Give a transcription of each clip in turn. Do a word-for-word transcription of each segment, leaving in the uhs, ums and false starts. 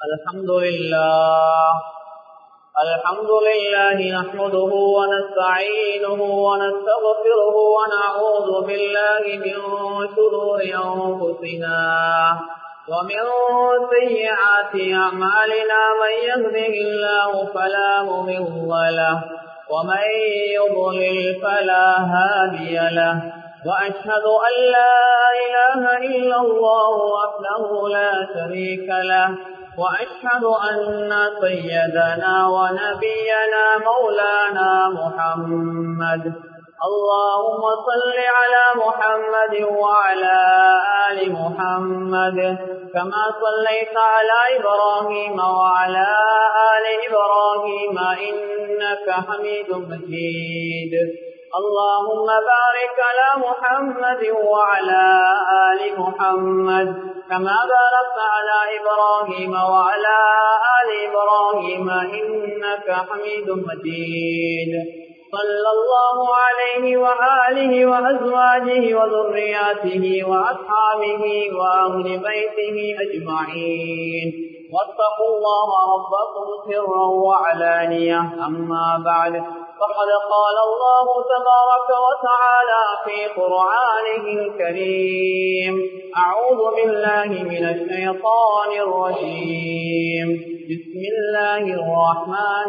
الحمد لله الحمد لله نحمده ونستعينه ونستغفره ونعوذ بالله من شرور أنفسنا ومن سيئات أعمالنا من يهده الله فلا مضل له ومن يضلل فلا هادي له وأشهد أن لا إله إلا الله وحده لا شريك له وأشهد أن سيدنا ونبينا مولانا محمد اللهم صل على محمد وعلى آل محمد كما صليت على إبراهيم وعلى آل إبراهيم إنك حميد مجيد اللهم بارك على محمد وعلى آل محمد كما باركت على إبراهيم وعلى آل إبراهيم إنك حميد مجيد صلى الله عليه وآله وأزواجه وذرياته وأصحابه وأهل بيته أجمعين واتقوا الله ربكم سرا وعلانية أما بعد فقد قال الله تبارك وتعالى في قرآنه الكريم أعوذ بالله من الشيطان الرجيم بسم الله الرحمن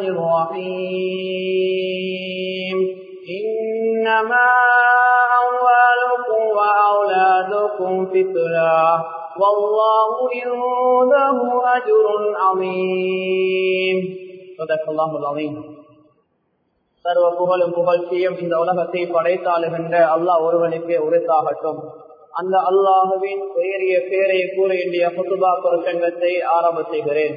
الرحيم إنما أموالكم وأولادكم فتنة والله عنده أجر عظيم صدق الله العظيم. சர்வ புகழும் புகழ்ச்சியும் இந்த உலகத்தை படைத்தாளுகின்ற அல்லாஹ் ஒருவனுக்கு உரித்தாகட்டும். அந்த அல்லாஹுவின் உயரிய பேரை கூறிய குத்துபா பிரசங்கத்தை ஆரம்ப செய்கிறேன்.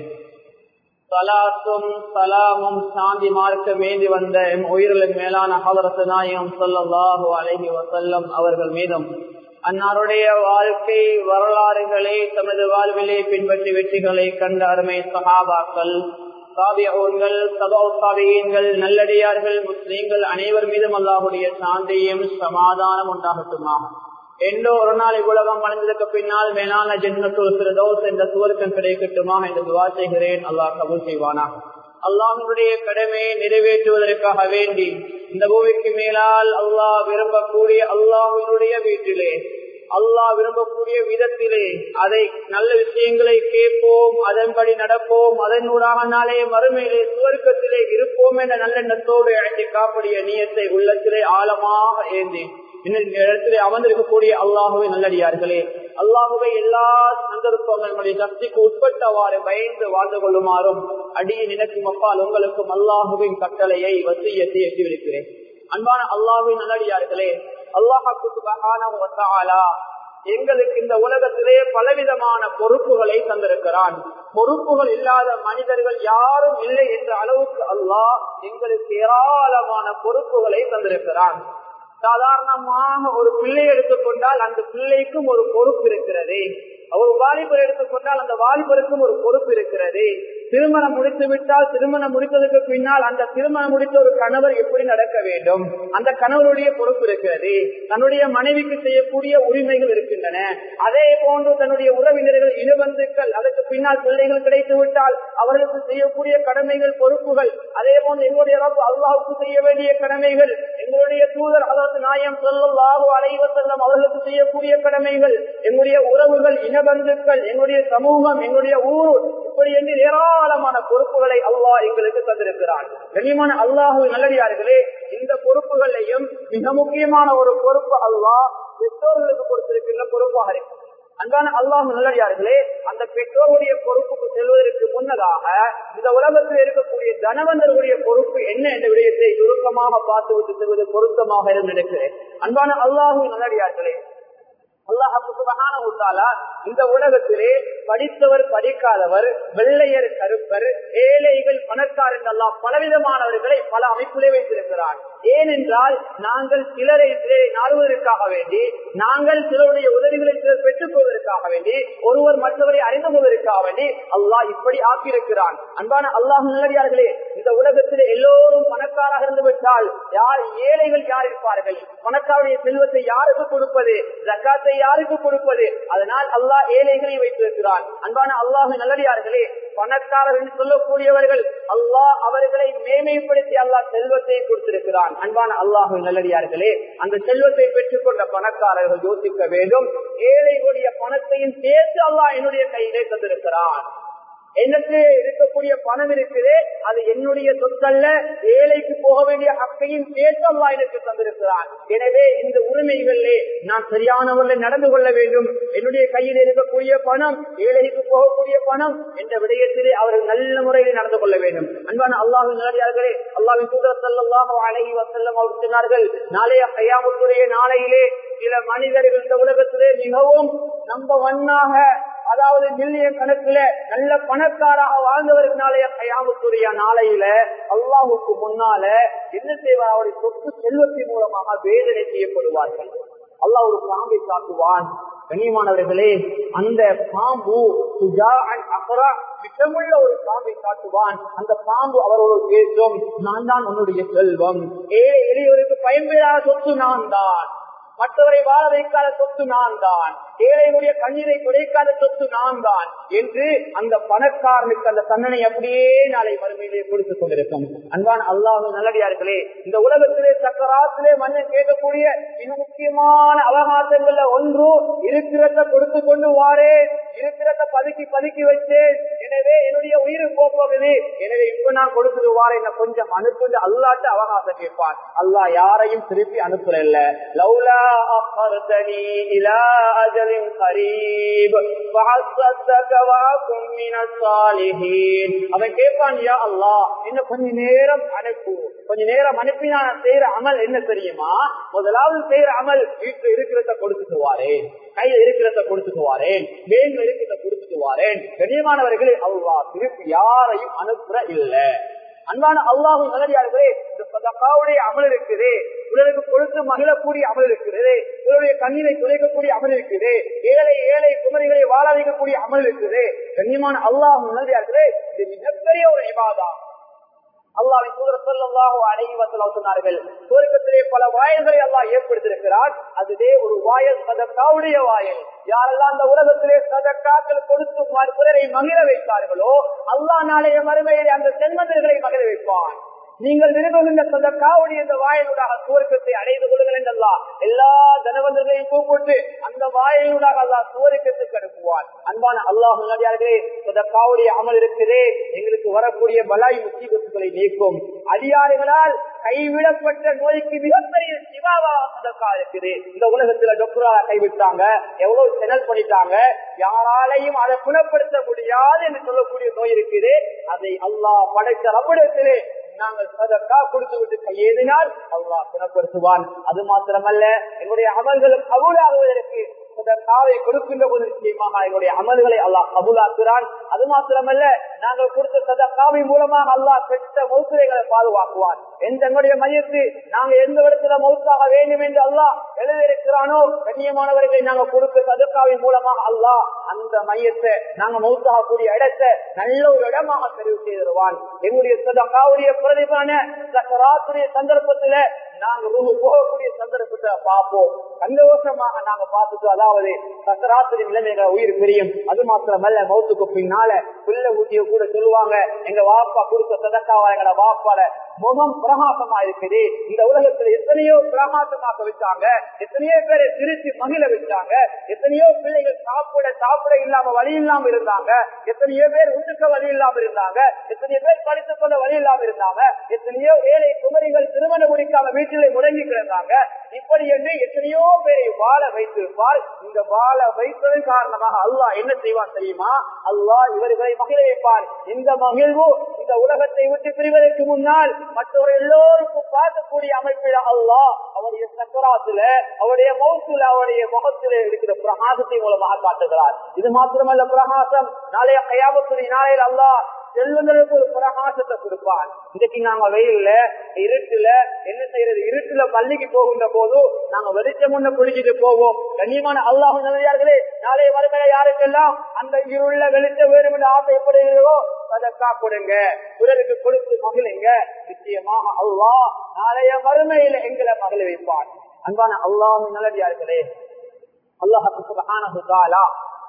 சலாத்தும் சலாமும் சாந்தி மார்க்க மேந்தி வந்த எம் உயிரிலும் மேலான ஹதரத் நாயகம் ஸல்லல்லாஹு அலைஹி வஸல்லம் அவர்கள் மீதும் அன்னாருடைய வாழ்க்கை வரலாறுகளை தமது வாழ்விலே பின்பற்றி வெற்றிகளை கண்ட அருமை சஹாபாக்கள், தாபிஊன்கள், தபவு தாபிஈன்கள், நல்லடியார்கள், முஸ்லிம்கள் அனைவர் மீதும் அல்லாஹ்வுடைய சாந்தியும் சமாதானம் உண்டாகட்டுமா. என்றோ ஒரு நாள் இவ்வுலகம் அடைந்ததற்கு பின்னால் மேலான ஜன்னத்துல் ஃபிர்தௌஸ் என்ற சுவர்க்கம் கிடைக்கட்டுமா என்று துஆ செய்கிறேன். அல்லாஹ் கபூல் செய்வானா. அல்லாஹ்வுடைய கடமையை நிறைவேற்றுவதற்காக வேண்டி இந்த பூமிக்கு மேலால் அல்லாஹ் விரும்பக்கூடிய அல்லாஹ்வினுடைய வீட்டிலே அல்லாஹ் விரும்பக்கூடிய விதத்திலே அதை நல்ல விஷயங்களை கேட்போம், அதன்படி நடப்போம், அதனூடாக நாளே மறுமையிலே சுவர்க்கத்திலே இருப்போம் என்ற நல்லெண்ணத்தோடு அழைத்து காப்படைய நியத்தை உள்ளத்திலே ஆழமாக ஏந்தி இடத்திலே அமர்ந்திருக்கக்கூடிய அல்லாஹுவை நல்லடியார்களே, அல்லாஹுவை எல்லா சந்தர்ப்பங்களுடைய சக்திக்கு உட்பட்டவாறு பயந்து வாழ்ந்து கொள்ளுமாறும் அடியை நினைக்கும் அப்பால் உங்களுக்கும் அல்லாஹுவின் கட்டளையை வசியத்தை எட்டிவிருக்கிறேன். அன்பான அல்லாஹுவின் நல்லடியார்களே, அல்லாஹ்வுக்கு சுப்ஹானஹு வ தஆலா எங்களுக்கு இந்த உலகத்திலே பலவிதமான பொறுப்புகளை தந்திருக்கிறான். பொறுப்புகள் இல்லாத மனிதர்கள் யாரும் இல்லை என்ற அளவுக்கு அல்லாஹ் எங்களுக்கு ஏராளமான பொறுப்புகளை தந்திருக்கிறான். சாதாரணமாக ஒரு பிள்ளை எடுத்துக்கொண்டால் அந்த பிள்ளைக்கும் ஒரு பொறுப்பு இருக்கிறது. ஒரு வாலிபர் எடுத்துக்கொண்டால் அந்த வாலிபருக்கும் ஒரு பொறுப்பு இருக்கிறது. திருமணம் முடித்து விட்டால் திருமணம் முடித்ததுக்கு பின்னால் அந்த திருமணம் முடித்த ஒரு கணவர் எப்படி நடக்க வேண்டும், அந்த கணவருடைய பொறுப்பு இருக்கிறது. தன்னுடைய மனைவிக்கு செய்யக்கூடிய உரிமைகள் இருக்கின்றன. அதே போன்று தன்னுடைய உறவினர்கள், இனபந்துக்கள், அதற்கு பின்னால் பிள்ளைகள் கிடைத்து விட்டால் அவர்களுக்கு செய்யக்கூடிய கடமைகள், பொறுப்புகள். அதே போன்று எங்களுடைய ரப் அல்லாஹ்வுக்கு செய்ய வேண்டிய கடமைகள், எங்களுடைய தூதர் ஹஜ்ரத் நாயகம் ஸல்லல்லாஹு அலைஹி வஸல்லம் அவர்களுக்கு செய்யக்கூடிய கடமைகள், எங்களுடைய உறவுகள், இனபந்துக்கள், எங்களுடைய சமூகம், எங்களுடைய ஊர், இப்படி என்று ஏராளமான பொறுப்புகளை அல்லாஹ் எங்களுக்கு தந்திருக்கிறான். கண்ணியமான அல்லாஹ்வின் நல்லடியார்களே, இந்த பொறுப்புகளையும் மிக முக்கியமான ஒரு பொறுப்பு அல்லாஹ் பெற்றோர்களுக்கு கொடுத்திருக்கின்ற பொறுப்பாக இருக்கு. அன்பான அல்லாஹ் நல்லடியார்களே, அந்த பெற்றோருடைய பொறுப்புக்கு செல்வதற்கு முன்னதாக இந்த உலகத்தில் இருக்கக்கூடிய தனவந்தர்களுடைய பொறுப்பு என்ன என்ற விடயத்தை சுருக்கமாக பார்த்து விட்டு செல்வது பொருத்தமாக இருந்து நினைக்கிறேன். அன்பான அல்லாஹ்வின் நல்லடியார்களே, அல்லாஹ் சுப்ஹானஹு வ தஆலா இந்த உலகத்திலே படித்தவர், படிக்காதவர், வெள்ளையர், கருப்பர், ஏழைகள், பணக்காரர் என்று அல்லாஹ் பலவிதமானவர்களை பல அமைப்பிலே வைத்திருக்கிறார். ஏனென்றால் நாங்கள் சிலரை சிலரை நாடுவதற்காக வேண்டி, நாங்கள் சிலருடைய உதவிகளை சிலர் பெற்றுக் கொள்வதற்காக வேண்டி, ஒருவர் மற்றவரை அறிந்து கொள்வதற்காக வேண்டி அல்லாஹ் இப்படி ஆக்கியிருக்கிறான். அன்பான அல்லாஹ் நல்லடியார்களே, இந்த உலகத்திலே எல்லோரும் பணக்காராக இருந்து விட்டால் யார் ஏழைகள் யார் இருப்பார்கள்? பணக்காருடைய செல்வத்தை யாருக்கு கொடுப்பது? ஜக்காத்தை யாருக்கு கொடுப்பது? அதனால் அல்லாஹ் ஏழைகளை வைத்திருக்கிறான். கொடுக்கிறான். அன்பான அல்லாஹ்வின் நல்லடியார்களே, பணக்காரர் என்று சொல்லக்கூடியவர்கள் அல்லாஹ் அவர்களை மேன்மைப்படுத்தி அல்லாஹ் செல்வத்தை கொடுத்திருக்கிறான். அன்பான அல்லாஹ்வின் நல்லடியார்களே, அந்த செல்வத்தை பெற்றுக் கொண்ட பணக்காரர்கள் யோசிக்க வேண்டும், ஏழைகளுடைய பணத்தையும் சேர்த்து அல்லாஹ் என்னுடைய கையிலே தந்திருக்கிறான். எனக்கு இருக்கக்கூடிய பணம் இருக்குது, அது என்னுடைய சொத்தல்ல, ஏழைக்கு போக வேண்டிய ஹக்கையும் சேர்த்து அல்லாஹ் எனக்கு தந்திருக்கிறான். எனவே இந்த உரிமைகளிலே நான் சரியானவர்களை நடந்து கொள்ள வேண்டும். என்னுடைய கையில் இருக்கக்கூடிய பணம் ஏழைக்கு போகக்கூடிய பணம் என்ற விடயத்திலே அவர்கள் நல்ல முறையில் நடந்து கொள்ள வேண்டும். அன்பான அல்லாஹ்வின் நல்லடியார்களே, அல்லாஹ்வின் தூதர் ஸல்லல்லாஹு அலைஹி வஸல்லம் அவர்கள் சொன்னார்கள், நாளைய கியாமத்துடைய நாளையிலே சில மனிதர்கள் இந்த உலகத்திலே மிகவும் நம்பவண்ணாக, அதாவது மில்லியன் கணக்குல நல்ல பணக்காராக வாழ்ந்தவர்களாலேய கயாமத்துடைய நாளையில அல்லாஹுக்கு முன்னால என்ன செய்வார்? அவருடைய சொத்து செல்வத்தின் மூலமாக வேதனை செய்யப்படுவார்கள். அல்லாஹ் ஒரு பாம்பை காட்டுவான். கண்ணியமானவர்களே, அந்த பாம்பு விஷமுள்ள ஒரு பாம்பை காட்டுவான். அந்த பாம்பு அவரோடு பேசும், நான் தான் உன்னுடைய செல்வம், ஏழை எளியவருக்கு பயன்பெறாத சொத்து நான் தான், மற்றவரை வாழ வைக்காத சொத்து நான் தான், ஏழைகளுடைய கண்ணீரை குறைக்காத சொத்து நான் தான் என்று அந்த பணக்காரனுக்கு அந்த தண்டனை அப்படியே நாளை மறுமையிலே கொடுத்துக் கொண்டிருக்கும். அன்பான அல்லாஹ்வின் நல்லடியார்களே, இந்த உலகத்திலே சக்கராத்திலே மன்னன் கேட்கக்கூடிய மிக முக்கியமான அவகாசங்கள்ல ஒன்று, இருக்கிறத கொடுத்து கொண்டு வாரேன், இருக்கிறத பதுக்கி பதுக்கி வச்சேன், எனவே என்னுடைய உயிர் போக்குவது, எனவே இப்ப நான் கொடுத்துட்டு வாரேன், கொஞ்சம் அனுப்புன்னு அல்லாட்ட அவகாசம் கேட்பான். அல்லாஹ் யாரையும் திருப்பி அனுப்புறல்ல. லௌலா அஃபர்தனி இலா அஜலின் கரீப் ஃபஅஸ்ஸதக வஅகும் மினஸ் சாலிஹீன். அவன் கேட்பான், யா அல்லாஹ் இன்னும் கொஞ்ச நேரம் அனுப்பு, கொஞ்ச நேரம் அனுப்பி நான் செய்யற அமல் என்ன தெரியுமா? முதலாவது செய்யற அமல் வீட்டுல இருக்கிறத கொடுத்துட்டு வாரேன், கையில இருக்கிறத கொடுத்துட்டு வாரேன், வேண்மை இருக்கிறத கொடுத்துட்டு வாரேன். கண்ணியமானவர்களே, அல்லாஹ் திருப்பி யாரையும் அனுப்புற இல்ல. அன்பான அல்லாஹ்வின் நல்லடியார்களே, இந்த சதகாவுடைய அமல் இருக்குது, உலருக்கு கொடுத்து மகிழக்கூடிய அமல் இருக்குது, உங்களுடைய கண்ணீரை துளைக்கக்கூடிய அமல் இருக்குது, ஏழை ஏழை குமரிகளை வாழ வைக்கக்கூடிய அமல் இருக்குது. கண்ணியமான அல்லாஹ்வின் நல்லடியார்களே, இது மிகப்பெரிய ஒரு இபாதா. அல்லாஹ்வின் தூதர் ஸல்லல்லாஹு அலைஹி வஸல்லம் சொன்னார்கள், சுவர்க்கத்திலே பல வாயில்களை அல்லாஹ் ஏற்படுத்தியிருக்கிறார், அதுவே ஒரு வாயில் சதகாவுடைய வாயில். யாரெல்லாம் அந்த உலகத்திலே சதகாக்கள் கொடுத்து பிறரை மகிழ வைத்தார்களோ, அல்லாஹ் நாளைய மறுமையிலே அந்த செல்வந்தர்களை மகிழ வைப்பான். நீங்கள் விரும்புகின்ற சதகாவுடைய இந்த வாயிலூடாக சுவர்க்கத்தை அடைந்து கொள்ளுங்கள் என்று அல்லாஹ் எல்லா தனவந்தர்களையும் கூப்பிட்டு அந்த வாயிலூடாக அல்லாஹ் சுவர்க்கத்துக்கு அனுப்புவான். அன்பான அல்லாஹ் நல்லடியார்களே, சதகாவுடைய அமல் இருக்கிறே எங்களுக்கு வரக்கூடிய பலாய் முசீபத்துகளை நீக்கும். அதிகாரிகளால் கைவிடப்பட்ட நோய்க்கு மிகப்பெரிய சிவாவாக சதகா இருக்குது. இந்த உலகத்துல டாக்டரால கைவிட்டாங்க, எவ்வளவு செனல் பண்ணிட்டாங்க, யாராலையும் அதை குணப்படுத்த முடியாது என்று சொல்லக்கூடிய நோய் இருக்குது. அதை அல்லாஹ் படைத்த ரப்பிடத்திலே நாங்கள் சதகா கொடுத்து விட்டு கையேறினால் அல்லாஹ் குணப்படுத்துவான். அது மாத்திரமல்ல, எங்களுடைய அமல்களும் கபூலாகுவதற்கு சதகாவை கொடுக்கின்ற போது நிச்சயமாக எங்களுடைய அமல்களை அல்லாஹ் கபூலாக்குறான். அது மாத்திரமல்ல, நாங்கள் கொடுத்த சதகாவை மூலமாக அல்லாஹ் பெற்ற மௌத்துரைகளை பாதுகாக்குவான். எந்த எங்களுடைய மையத்து நாங்க எந்த இடத்துல மௌத்தாக வேண்டும் என்று அல்லாஹ் எழுதியிருக்கிறானோ, கண்ணியமானவர்களை நாங்கள் கொடுத்த சதகாவின் மூலமாக அல்லாஹ் அந்த மையத்தை நாங்க மௌத்தாக கூடிய இடத்தை நல்ல ஒரு இடமாக தெரிவு செய்திருவான். எங்களுடைய சதகாவுடைய பிரதிபான சக்கராத்துடைய சந்தர்ப்பத்துல நாங்க ரூஹு போகக்கூடிய சந்தர்ப்பத்தை பார்ப்போம். சந்தோஷமாக நாங்க பார்த்துட்டு, அதாவது சக்கராத்துடைய நிலைமைகளை உயிர் தெரியும். அது மாத்திரமல்ல, மௌத்துக்கு பின்னால பிள்ளை ஊட்டிய கூட சொல்லுவாங்க, எங்க வாப்பா கொடுத்த சதக்காவா எங்களை வாப்பாட முகம் பிரகாசமா இருக்குது. இந்த உலகத்துல எத்தனையோ பிரகாசமாக வச்சாங்க, எத்தனையோ பேரை திருச்சி மகிழ வச்சாங்க, எத்தனையோ பிள்ளைகள் சாப்பிட சாப்பிட இல்லாம வழி இல்லாம இருந்தாங்க, எத்தனையோ பேர் உண்டுக்க வழி இல்லாம இருந்தாங்க, எத்தனையோ பேர் படித்துக் கொண்ட வழி இல்லாம இருந்தாங்க, எத்தனையோ ஏழை குமரிகள் திருமணம் முடிக்காம வீட்டிலே முடங்கி கிடந்தாங்க. இப்படி என்று எத்தனையோ பேரை வாழ வைத்திருப்பார். இந்த வாழ வைப்பதன் காரணமாக அல்லாஹ் என்ன செய்வான் தெரியுமா? அல்லாஹ் இவர்களை மகிழ வைப்பார். இந்த மகிழ்வு இந்த உலகத்தை விட்டு பிரிவதற்கு முன்னால் மற்றவர் எல்லோருக்கும் பார்க்கக்கூடிய அமைப்பில் அல்லாஹ் அவருடைய சக்கராத்துல, அவருடைய மௌத்துல, அவருடைய முகத்திலே இருக்கிற பிரகாசத்தை மூலமாக காட்டுகிறார். இது மாத்திரமல்ல, பிரகாசம் நாளைய கயாமத்துடைய நாளையில் அல்லாஹ் செல்வங்களுக்கு ஒரு பிரகாசத்தை கொடுப்பான். இன்னைக்கு நாங்க வெயில்ல இருட்டுல என்ன செய்யறது? இருட்டுல பள்ளிக்கு போகின்ற போது நாங்க வெளிச்சம் முன்ன குளிச்சுட்டு போவோம். கண்ணியமான அல்லாஹ் நல்லடியார்களே, நாளைய மறுமையில யாருக்கெல்லாம் அந்த இருள வெளிச்சம் வேணும் என்று ஆசைப்படுகிறதோ சதக்கா கொடுங்க, பிறருக்கு கொடுத்து மகிழுங்க. நிச்சயமாக அல்லாஹ் நாளைய மறுமையில எங்களை மகிழ வைப்பான். அன்பான அல்லாஹ் நல்லடியார்களே, அல்லாஹ் சுப்ஹானஹு வ தஆலா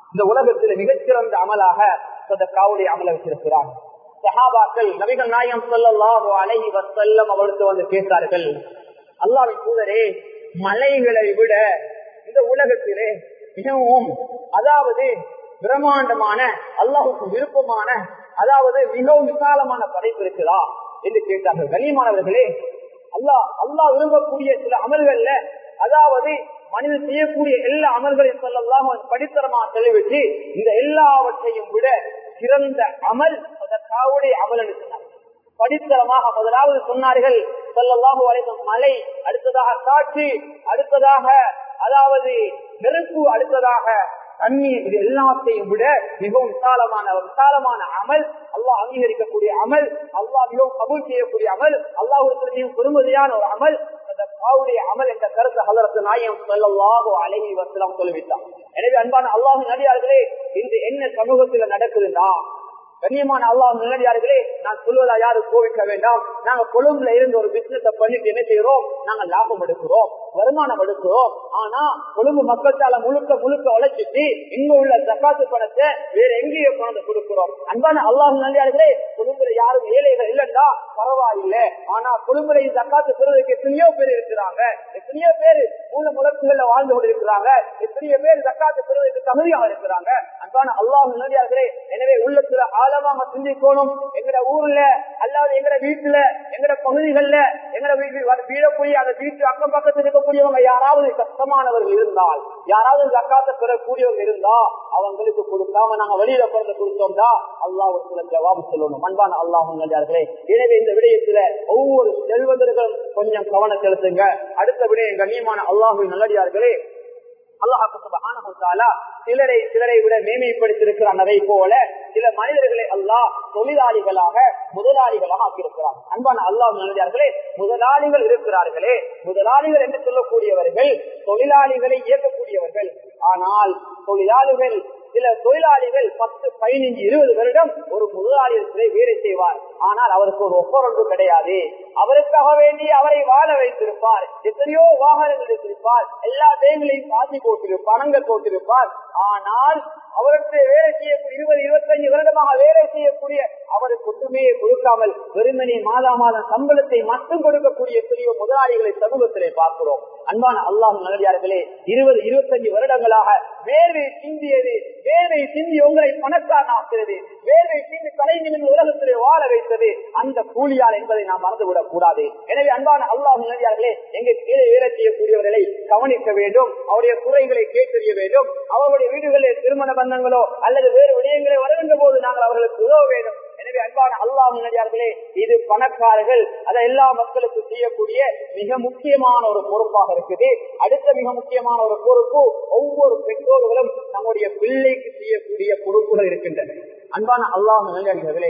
இந்த உலகத்தில் மிகச்சிறந்த அமலாக சதகாவுடைய அமலை வச்சிருக்கிறார். சஹாபாக்கள் நபிகள் நாயகம் ஸல்லல்லாஹு அலைஹி வஸல்லம் அவருக்கு வந்து கேட்டார்கள், அல்லாஹ்வின் தூதரே, மலைகளை விட இந்த உலகத்திலே மிகவும் அதாவது பிரம்மாண்டமான அல்லாஹ்வுக்கு விருப்பமான அதாவது மிகவும் விசாலமான படைப்பு இருக்குதா என்று கேட்டார்கள். கண்ணியமானவர்களே, அல்லாஹ் அல்லாஹ் விரும்பக்கூடிய சில அமல்கள்ல அதாவது மனிதன் செய்யக்கூடிய எல்லா அமல்களையும் ஸல்லல்லாஹு அலைஹி படித்தரமா தெளிவிட்டு இந்த எல்லாவற்றையும் விட சிறந்த அமல் சதகாவுடைய அமல் என்று சொன்னார்கள். படித்தரமாக முதலாவது சொன்னார்கள் ஸல்லல்லாஹு அலைஹி வஸல்லம் மலை, அடுத்ததாக காற்று, அடுத்ததாக அதாவது நெருப்பு, அடுத்ததாக தண்ணீர், இது எல்லாத்தையும் விட மிகவும் விசாலமான விசாலமான அமல், அல்லாஹ் அங்கீகரிக்கக்கூடிய அமல், அல்லாஹ் மிகவும் கபூல் செய்யக்கூடிய அமல், அல்லாஹ்வுக்கு மிகவும் பெருமதியான ஒரு அமல் சதகாவுடைய அமல் என்ற கருத்து ஹஜ்ரத் நாயகம் ஸல்லல்லாஹு அலைஹி வஸல்லம் சொல்லிவிட்டார். எனவே அன்பான அல்லாஹ்வின் நபியார்களே, இன்று என்ன சமூகத்தில் நடக்குதுன்னா, கண்ணியமான அல்லாஹ் நல்லடியார்களே, நான் சொல்வதா யாரும் கோவிக்க வேண்டாம். நாங்க கொழும்புல இருந்து ஒரு பிசினஸ் பண்ணிட்டு என்ன செய்யறோம், நாங்க லாபம் எடுக்கிறோம், வருமானம் எடுக்கிறோம். ஆனா கொழும்பு மக்களால முழுக்க முழுக்க உழைச்சிட்டு இங்க உள்ள ஜக்காத்து பணத்தை வேற எங்கேயோ கொண்டு கொடுக்கிறோம். அன்பான அல்லாஹ் நல்லடியார்களே, கொழும்புல யாரும் ஏழைகள் இல்லைன்னா பரவாயில்லை. ஆனா கொழும்புல ஜக்காத்து பெறுவதற்கு எத்தனையோ பேர் இருக்கிறாங்க, எத்தனையோ பேர் மூல முழக்குகள்ல வாழ்ந்து கொண்டு இருக்கிறாங்க, எத்தனையோ பேர் ஜக்காத்து பெறுவதற்கு தகுதியாக இருக்கிறாங்க. அன்பான அல்லாஹ் நல்லடியார்களே, எனவே உள்ளத்துல ஆழமாக சிந்திக்கணும். எங்கட ஊர்ல அல்லாத எங்கட வீட்டுல எங்கட பகுதிகள்ல எங்கட வீடக்கூடிய அந்த வீட்டு அக்கம் பக்கத்தில் இருக்கக்கூடியவங்க யாராவது கஷ்டமானவர்கள் இருந்தால், யாராவது ஜக்காத்தை பெறக்கூடியவங்க இருந்தா அவங்களுக்கு கொடுக்காம நாங்க வெளியில பிறந்த கொடுத்தோம்னா அல்லாஹ் ஒரு சில ஜவாபு சொல்லணும். அன்பான அல்லாஹ் நல்லடியார்களே, எனவே இந்த விடயத்துல ஒவ்வொரு செல்வந்தர்களும் கொஞ்சம் கவனம் செலுத்துங்க. அடுத்த விடயம் கண்ணியமான அல்லாஹ்வின் நல்லடியார்களே, அல்லாஹ் சுப்ஹானஹு வ தஆலா சிலரை சிலரை விட மேன்மைப்படுத்தியிருக்கிறான். அதை போல சில மனிதர்களை அல்லாஹ் தொழிலாளிகளாக முதலாளிகளாக ஆக்கியிருக்கிறார். அன்பான அல்லாஹ் நல்லடியார்களே, முதலாளிகள் இருக்கிறார்களே, முதலாளிகள் என்று சொல்லக்கூடியவர்கள் தொழிலாளிகளை இயக்கக்கூடியவர்கள். ஆனால் தொழிலாளிகள் சில தொழிலாளிகள் பத்து பதினைஞ்சு இருபது வருடம் ஒரு முதலாளிகளை வேலை செய்வார். ஆனால் அவருக்கு ஒரு ஒப்பரொன்று கிடையாது. அவருக்காக வேண்டி அவரை வாழ வைத்திருப்பார், எத்தனையோ வாகனங்கள் வைத்திருப்பார், எல்லா தேவைகளையும் காசி போட்டிருப்பார், பணங்கள் போட்டிருப்பார். ஆனால் அவருக்கு வேலை செய்யக்கூடிய இருபது இருபத்தஞ்சு வருடமாக வேலை செய்யக்கூடிய அவருக்கு ஒன்றுமே கொடுக்காமல் வெறுமனே மாதா மாதம் சம்பளத்தை மட்டும் கொடுக்கக்கூடிய எத்தனையோ முதலாளிகளை சமூகத்திலே பார்க்கிறோம். அன்பான அல்லாஹ் நல்லடியார்களே, இருபது இருபத்தஞ்சு வருடங்களாக வேர்வை சிந்தியது, வேர்வை சிந்தி உங்களை பணக்காரன் ஆக்கிறது, வேர்வை சிந்தி தலைநிமிர்ந்து உலகத்திலே வாழ வைத்தது அந்த கூலியால் என்பதை நாம் மறந்துவிடக் கூடாது. எனவே அன்பான அல்லாஹ் நல்லடியார்களே, எங்க கீழே வேலை செய்யக்கூடியவர்களை கவனிக்க வேண்டும், அவருடைய குறைகளை கேட்டறிய வேண்டும். அவருடைய வீடுகளில் திருமண பந்தங்களோ அல்லது வேறு விடயங்களை வருகின்ற போது நாங்கள் அவர்களுக்கு உதவ வேண்டும். எனவே அன்பான அல்லாஹ் நல்லடியார்களே, இது பணக்காரர்கள் அதை எல்லா மக்களுக்கு செய்யக்கூடிய மிக முக்கியமான ஒரு பொறுப்பாக இருக்குது. அடுத்த மிக முக்கியமான ஒரு பொறுப்பு ஒவ்வொரு பெற்றோர்களும் நம்முடைய பிள்ளைக்கு செய்யக்கூடிய பொறுப்புகள் இருக்கின்றன. அன்பான அல்லாஹ் நல்லடியார்களே,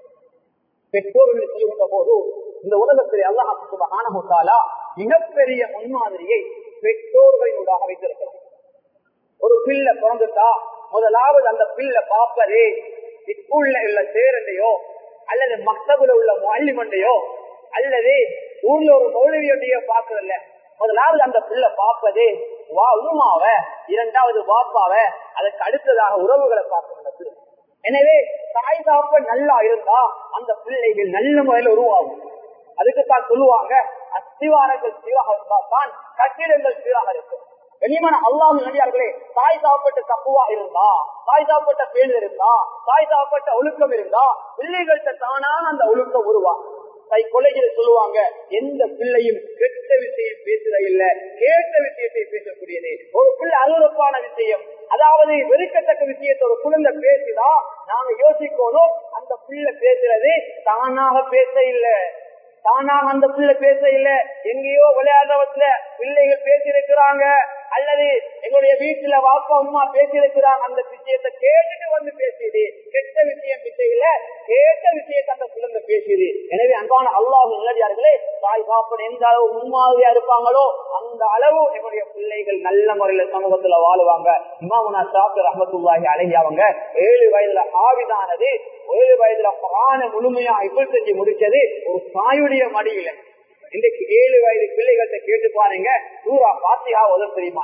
பெற்றோர்கள் செய்கின்ற போது இந்த உலகத்திலே அல்லாஹ் சுப்ஹானஹு வ தஆலா மிகப்பெரிய முன்மாதிரியை பெற்றோர்களினூடாக வைத்திருக்கிறார். ஒரு பிள்ளை பிறந்துட்டா முதலாவது அந்த பிள்ளை பாப்பதே ஸ்கூல்ல உள்ள சேரண்டையோ அல்லது மக்தபுல உள்ள முஅல்லிமண்டையோ அல்லது ஊர்ல ஒரு மௌலவியோ பாக்குறதில்ல. முதலாவது அந்த பிள்ளை பார்ப்பதே வா உமாவ, இரண்டாவது வாப்பாவ, அதுக்கு அடுத்ததாக உறவுகளை பார்க்கிறது. எனவே தாய் தாப்ப நல்லா இருந்தா அந்த பிள்ளைகள் நல்ல முறையில் உருவாகும். அதுக்குத்தான் சொல்லுவாங்க, அஸ்திவாரங்கள் சீராக இருந்தா தான் கட்டிடங்கள் சீராக இருக்கும். கண்ணியமான அல்லாஹ் நல்லடியார்களே, தாய் சாப்பிட்ட தப்புவா இருந்தா, தாய் சாப்பிட்ட பேர் இருந்தா, தாய் சாப்பிட்ட ஒழுக்கம் இருந்தா பிள்ளைகள்கிட்ட தானான அந்த ஒழுக்கம் உருவாகும். சைக்கொலைகள் சொல்லுவாங்க, எந்த பிள்ளையும் கெட்ட விஷயம் பேசுறது இல்ல, கேட்ட விஷயத்தை பேசக்கூடியது. ஒரு பிள்ளை அருவருப்பான விஷயம், அதாவது வெறுக்கத்தக்க விஷயத்தை ஒரு குழந்தை பேசுதா நாங்க யோசிக்கணும், அந்த பிள்ளை பேசுறது தானாக பேச இல்ல, தானாக அந்த பிள்ளை பேச இல்ல, எங்கேயோ விளையாடுறவத்துல பிள்ளைகள் பேசியிருக்கிறாங்க, அல்லது எங்களுடைய வீட்டுல வாப்பா அம்மா பேசியிருக்கிறாங்க, அந்த விஷயத்தை கேட்டுட்டு வந்து பேசியது. கெட்ட விஷயம் விஷயல கேட்ட விஷயத்தை அந்த குழந்தை பேசியது. எனவே அன்பான அல்லாஹ் நல்லடியார்களே, தாய் பாப்பன் எந்த அளவு முன்மாதிரியா இருப்பாங்களோ அந்த அளவு எங்களுடைய பிள்ளைகள் நல்ல முறையில சமூகத்துல வாழுவாங்க. இமாமுனா ஷாஃபி ரஹ்மத்துல்லாஹி அலைஹி அவங்க ஏழு வயதுல ஹாஃபிஸானது, ஏழு வயதுல குர்ஆனை முழுமையா இஃப்ல் செஞ்சு முடிச்சது ஒரு தாயுடைய மடியில. இன்றைக்கு ஏழு வயது பிள்ளைகள்கிட்ட கேட்டு பாருங்க, சூரா ஃபாத்திஹா ஓத தெரியுமா?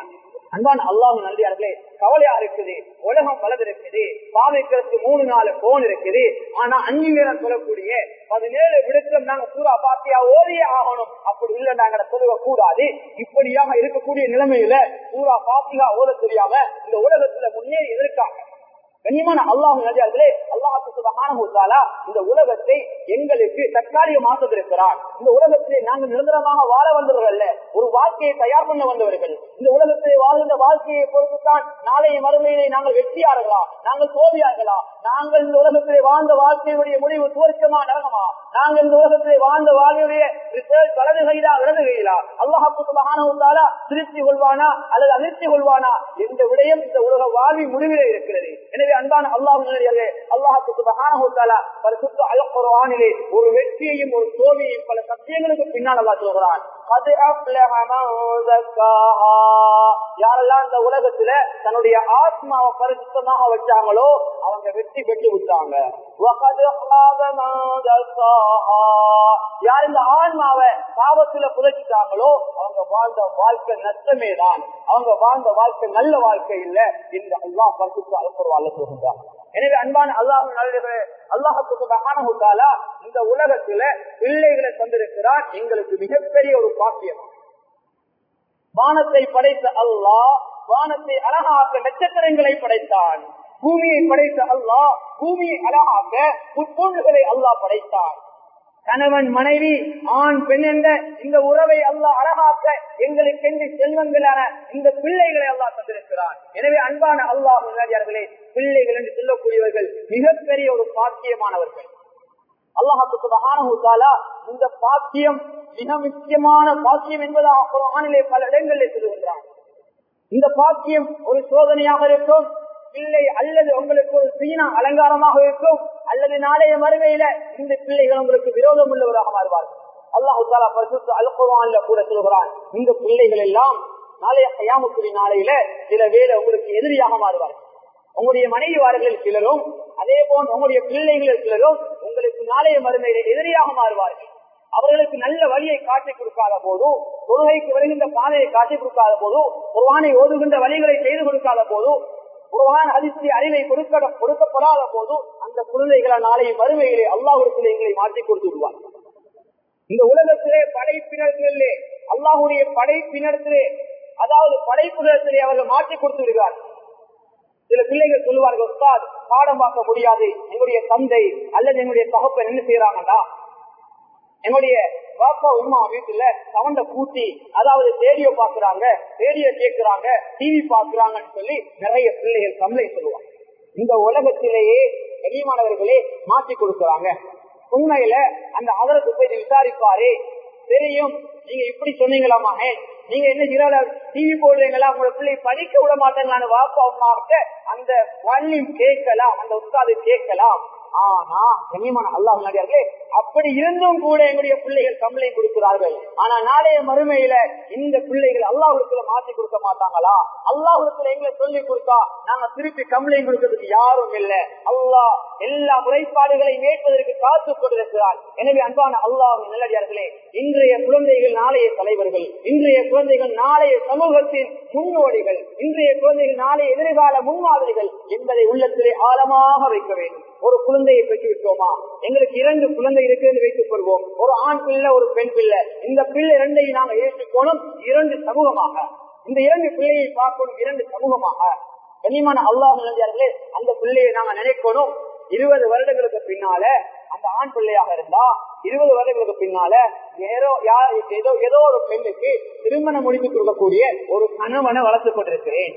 அன்பான அல்லாஹ் நல்லியார்களே, கவலையா இருக்குது. உலகம் பலது இருக்குது, பாவிக்கிறதுக்கு மூணு நாலு போன் இருக்குது. ஆனா அஞ்சு நேரம் சொல்லக்கூடிய பதினேழு விடுத்தம் நாங்க சூரா பாத்தியா ஓதியே ஆகணும். அப்படி இல்லை நாங்க சொல்ல கூடாது. இப்படியாக இருக்கக்கூடிய நிலைமையில சூரா பாத்தியா ஓத தெரியாம இந்த உலகத்துல முன்னேறி எதிர்க்காங்க. கண்ணியமான அல்லாஹ் நல்லியார்களே, அல்லாஹ் சுப்ஹானஹு வ தஆலா இந்த உலகத்தை எங்களுக்கு தற்காலிகமாக இருக்கிறார். இந்த உலகத்திலே நாங்கள் நிரந்தரமாக வாழ வந்தவர்கள் அல்ல, ஒரு வாழ்க்கையை தயார் பண்ண வந்தவர்கள். இந்த உலகத்திலே வாழ்ந்த வாழ்க்கையை பொறுத்துத்தான் நாளைய மறுமையிலே நாங்கள் வெற்றியார்களா, நாங்கள் தோல்வியார்களா, நாங்கள் இந்த உலகத்திலே வாழ்ந்த வாழ்க்கையுடைய முடிவு துவர்க்கமா நரகமா, நாங்கள் இந்த உலகத்திலே வாழ்ந்த வாழ்க்கையுடைய ரிசல்ட் வலது கையிலா இடது கையிலா, அல்லாஹ் சுப்ஹானஹு வ தஆலா திருப்தி கொள்வானா அல்லது அதிர்ச்சி கொள்வானா என்ற விடயம் இந்த உலக வாழ்வின் முடிவிலே இருக்கிறது. எனவே அன்பான அல்லாஹ் நல்லடியார்களே, அல்லாஹ் சுப்ஹானஹு வ தஆலா பரிசுத்த அல் குர்ஆனிலே ஒரு வெற்றியையும் ஒரு தோல்வியையும் பல சத்தியங்களுக்கு பின்னால் அல்லாஹ் சொல்கிறான். கத் அஃப்லஹ மன் ஸக்காஹா, யாரெல்லாம் இந்த உலகத்துல தன்னுடைய ஆத்மாவை பரிசுத்தமாக வச்சாங்களோ அவங்க வெற்றி பெற்று விட்டாங்க. வகத் ஹாப மன் தஸாஹா, யார் இந்த ஆன்மாவை பாவத்துல புதைச்சிட்டாங்களோ அவங்க வாழ்ந்த வாழ்க்கை நஷ்டமே தான், அவங்க வாழ்ந்த வாழ்க்கை நல்ல வாழ்க்கை இல்ல இந்த அல்லாஹ் பரிசுத்த அல் குர்ஆன்ல சொல்கிறார். எனவே அன்பான அல்லாஹ் நல்லடியார்களே, அல்லாஹ் சுப்ஹானஹு வ தஆலா இந்த உலகத்துல பிள்ளைகளை தந்திருக்கிறார். எங்களுக்கு மிகப்பெரிய ஒரு பாக்கியம். வானத்தை படைத்த அல்லாஹ் வானத்தை அழகாக்க நட்சத்திரங்களை படைத்தான். பூமியை படைத்த அல்லாஹ் பூமியை அழகாக்க புற்பொருள்களை அல்லாஹ் படைத்தான். கணவன் மனைவி ஆண் பெண் என்ற இந்த உறவை அல்லாஹ் அழகாக்க எங்களுக்கு செல்வங்களான இந்த பிள்ளைகளை அல்லாஹ் தந்திருக்கிறார். எனவே அன்பான அல்லாஹ் நல்லடியார்களே, பிள்ளைகள் என்று சொல்லக்கூடியவர்கள் மிகப்பெரிய ஒரு பாக்கியமானவர்கள். அல்லாஹ் சுப்ஹானஹு வ தஆலா இந்த பாக்கியம் மிக முக்கியமான பாக்கியம் என்பதாக குர்ஆனிலே பல இடங்களில் சொல்லுகின்றார். இந்த பாக்கியம் ஒரு சோதனையாக இருக்கும், பிள்ளை அல்லது உங்களுக்கு ஒரு சீனா அலங்காரமாக இருக்கும், அல்லது நாளைய மறுமையில இந்த பிள்ளைகள் உங்களுக்கு விரோதம் உள்ளவராக மாறுவார்கள். அல்லாஹ் தஆலா பரிசுத்த அல் குர்ஆன்ல கூட சொல்கிறான், இந்த பிள்ளைகள் எல்லாம் நாளைய கியாமத்துடைய நாளையில சில வேளை உங்களுக்கு எதிரியாக மாறுவார்கள். உங்களுடைய மனைவிவார்கள் சிலரும் அதே போன்று உங்களுடைய பிள்ளைகள் சிலரும் உங்களுக்கு நாளைய மறுமையில எதிரியாக மாறுவார்கள். அவர்களுக்கு நல்ல வழியை காட்டி கொடுக்காத போது, தொழுகைக்கு வருகின்ற பாதையை காட்டி கொடுக்காத போது, குர்ஆனை ஓதுகின்ற வழிகளை செய்து கொடுக்காத போது, குர்ஆன் ஹதீஸுடைய அறிவை கொடுக்க கொடுக்கப்படாத போது அந்த குழந்தைகளை நாளைய மறுமையிலே அல்லாஹ்வுடைய எங்களை மாற்றி கொடுத்து விடுவார். இந்த உலகத்திலே படைப்பினத்திலே அல்லாஹ்வுடைய படைப்பினத்திலே அதாவது படைப்புலத்திலே அவர்கள் மாற்றி கொடுத்து விடுகிறார்கள். சில பிள்ளைகள் சொல்லுவார்கள், உஸ்தாத் பாடம் பார்க்க முடியாது, எங்களுடைய தந்தை அல்லது எங்களுடைய தகப்பன் என்ன செய்யறாங்கடா, என்னுடைய பாப்பா உமா வீட்டுல சவுண்ட கூட்டி அதாவது ரேடியோ பாக்குறாங்க, ரேடியோ கேட்கிறாங்க, டிவி பாக்குறாங்கன்னு சொல்லி நிறைய பிள்ளைகள் கம்ப்ளைண்ட் சொல்லுவாங்க. இந்த உலகத்திலேயே கண்ணியமானவர்களே மாற்றி கொடுக்கிறாங்க. உண்மையில அந்த அவருக்கு போய் விசாரிப்பாரு, தெரியும் நீங்க இப்படி சொன்னீங்களாமா, நீங்க என்ன செய்யற டிவி போடுறீங்களா, உங்களோட பிள்ளை படிக்க விட மாட்டேங்களான்னு வாப்பா அம்மாவுக்கு அந்த வால்யூம் கேட்கலாம், அந்த உஸ்தாது கேட்கலாம். ஆனா கண்ணியமான அல்லாஹ் நல்லடியார்களே, அப்படி இருந்தும் கூட எங்களுடைய பிள்ளைகள் கம்ப்ளைண்ட் கொடுக்கிறார்கள். ஆனா நாளைய மறுமையில இந்த பிள்ளைகள் அல்லாஹ்வுக்குள்ள மாற்றி கொடுக்க மாட்டாங்களா? அல்லாஹ்வுக்குள்ள எங்களை சொல்லி கொடுத்தா நாங்க திருப்பி கம்ப்ளைண்ட் கொடுக்கிறதுக்கு யாரும் இல்லை. அல்லாஹ் எல்லா முறைப்பாடுகளையும் ஏற்பதற்கு காத்து கொண்டிருக்கிறார். எனவே அன்பான அல்லாஹ் நல்லடியார்களே, இன்றைய குழந்தைகள் நாளைய தலைவர்கள், இன்றைய குழந்தைகள் நாளைய சமூகத்தின் முன்னோடிகள், இன்றைய குழந்தைகள் நாளைய எதிர்கால முன்மாதிரிகள் என்பதை உள்ளத்திலே ஆழமாக வைக்க வேண்டும். ஒரு குழந்தையை பெற்று விட்டோமா, எங்களுக்கு இரண்டு குழந்தை இருக்கு என்று வைத்துக் கொள்வோம், ஒரு ஆண் பிள்ளை ஒரு பெண் பிள்ளை. இந்த பிள்ளை இரண்டையும் நாங்கள் ஏற்றுக்கணும் இரண்டு சமூகமாக, இந்த இரண்டு பிள்ளையை பார்க்கணும் இரண்டு சமூகமாக. கண்ணியமான அல்லாஹ் நல்லடியார்களே, அந்த பிள்ளையை நாங்க நினைக்கணும் இருபது வருடங்களுக்கு பின்னால அந்த ஆண் பிள்ளையாக இருந்தா இருபது வருடங்களுக்கு பின்னால ஏதோ ஏதோ ஏதோ ஒரு பெண்ணுக்கு திருமணம் முடித்து கொடுக்கக்கூடிய ஒரு கணவனை வளர்த்துக் கொண்டிருக்கிறேன்.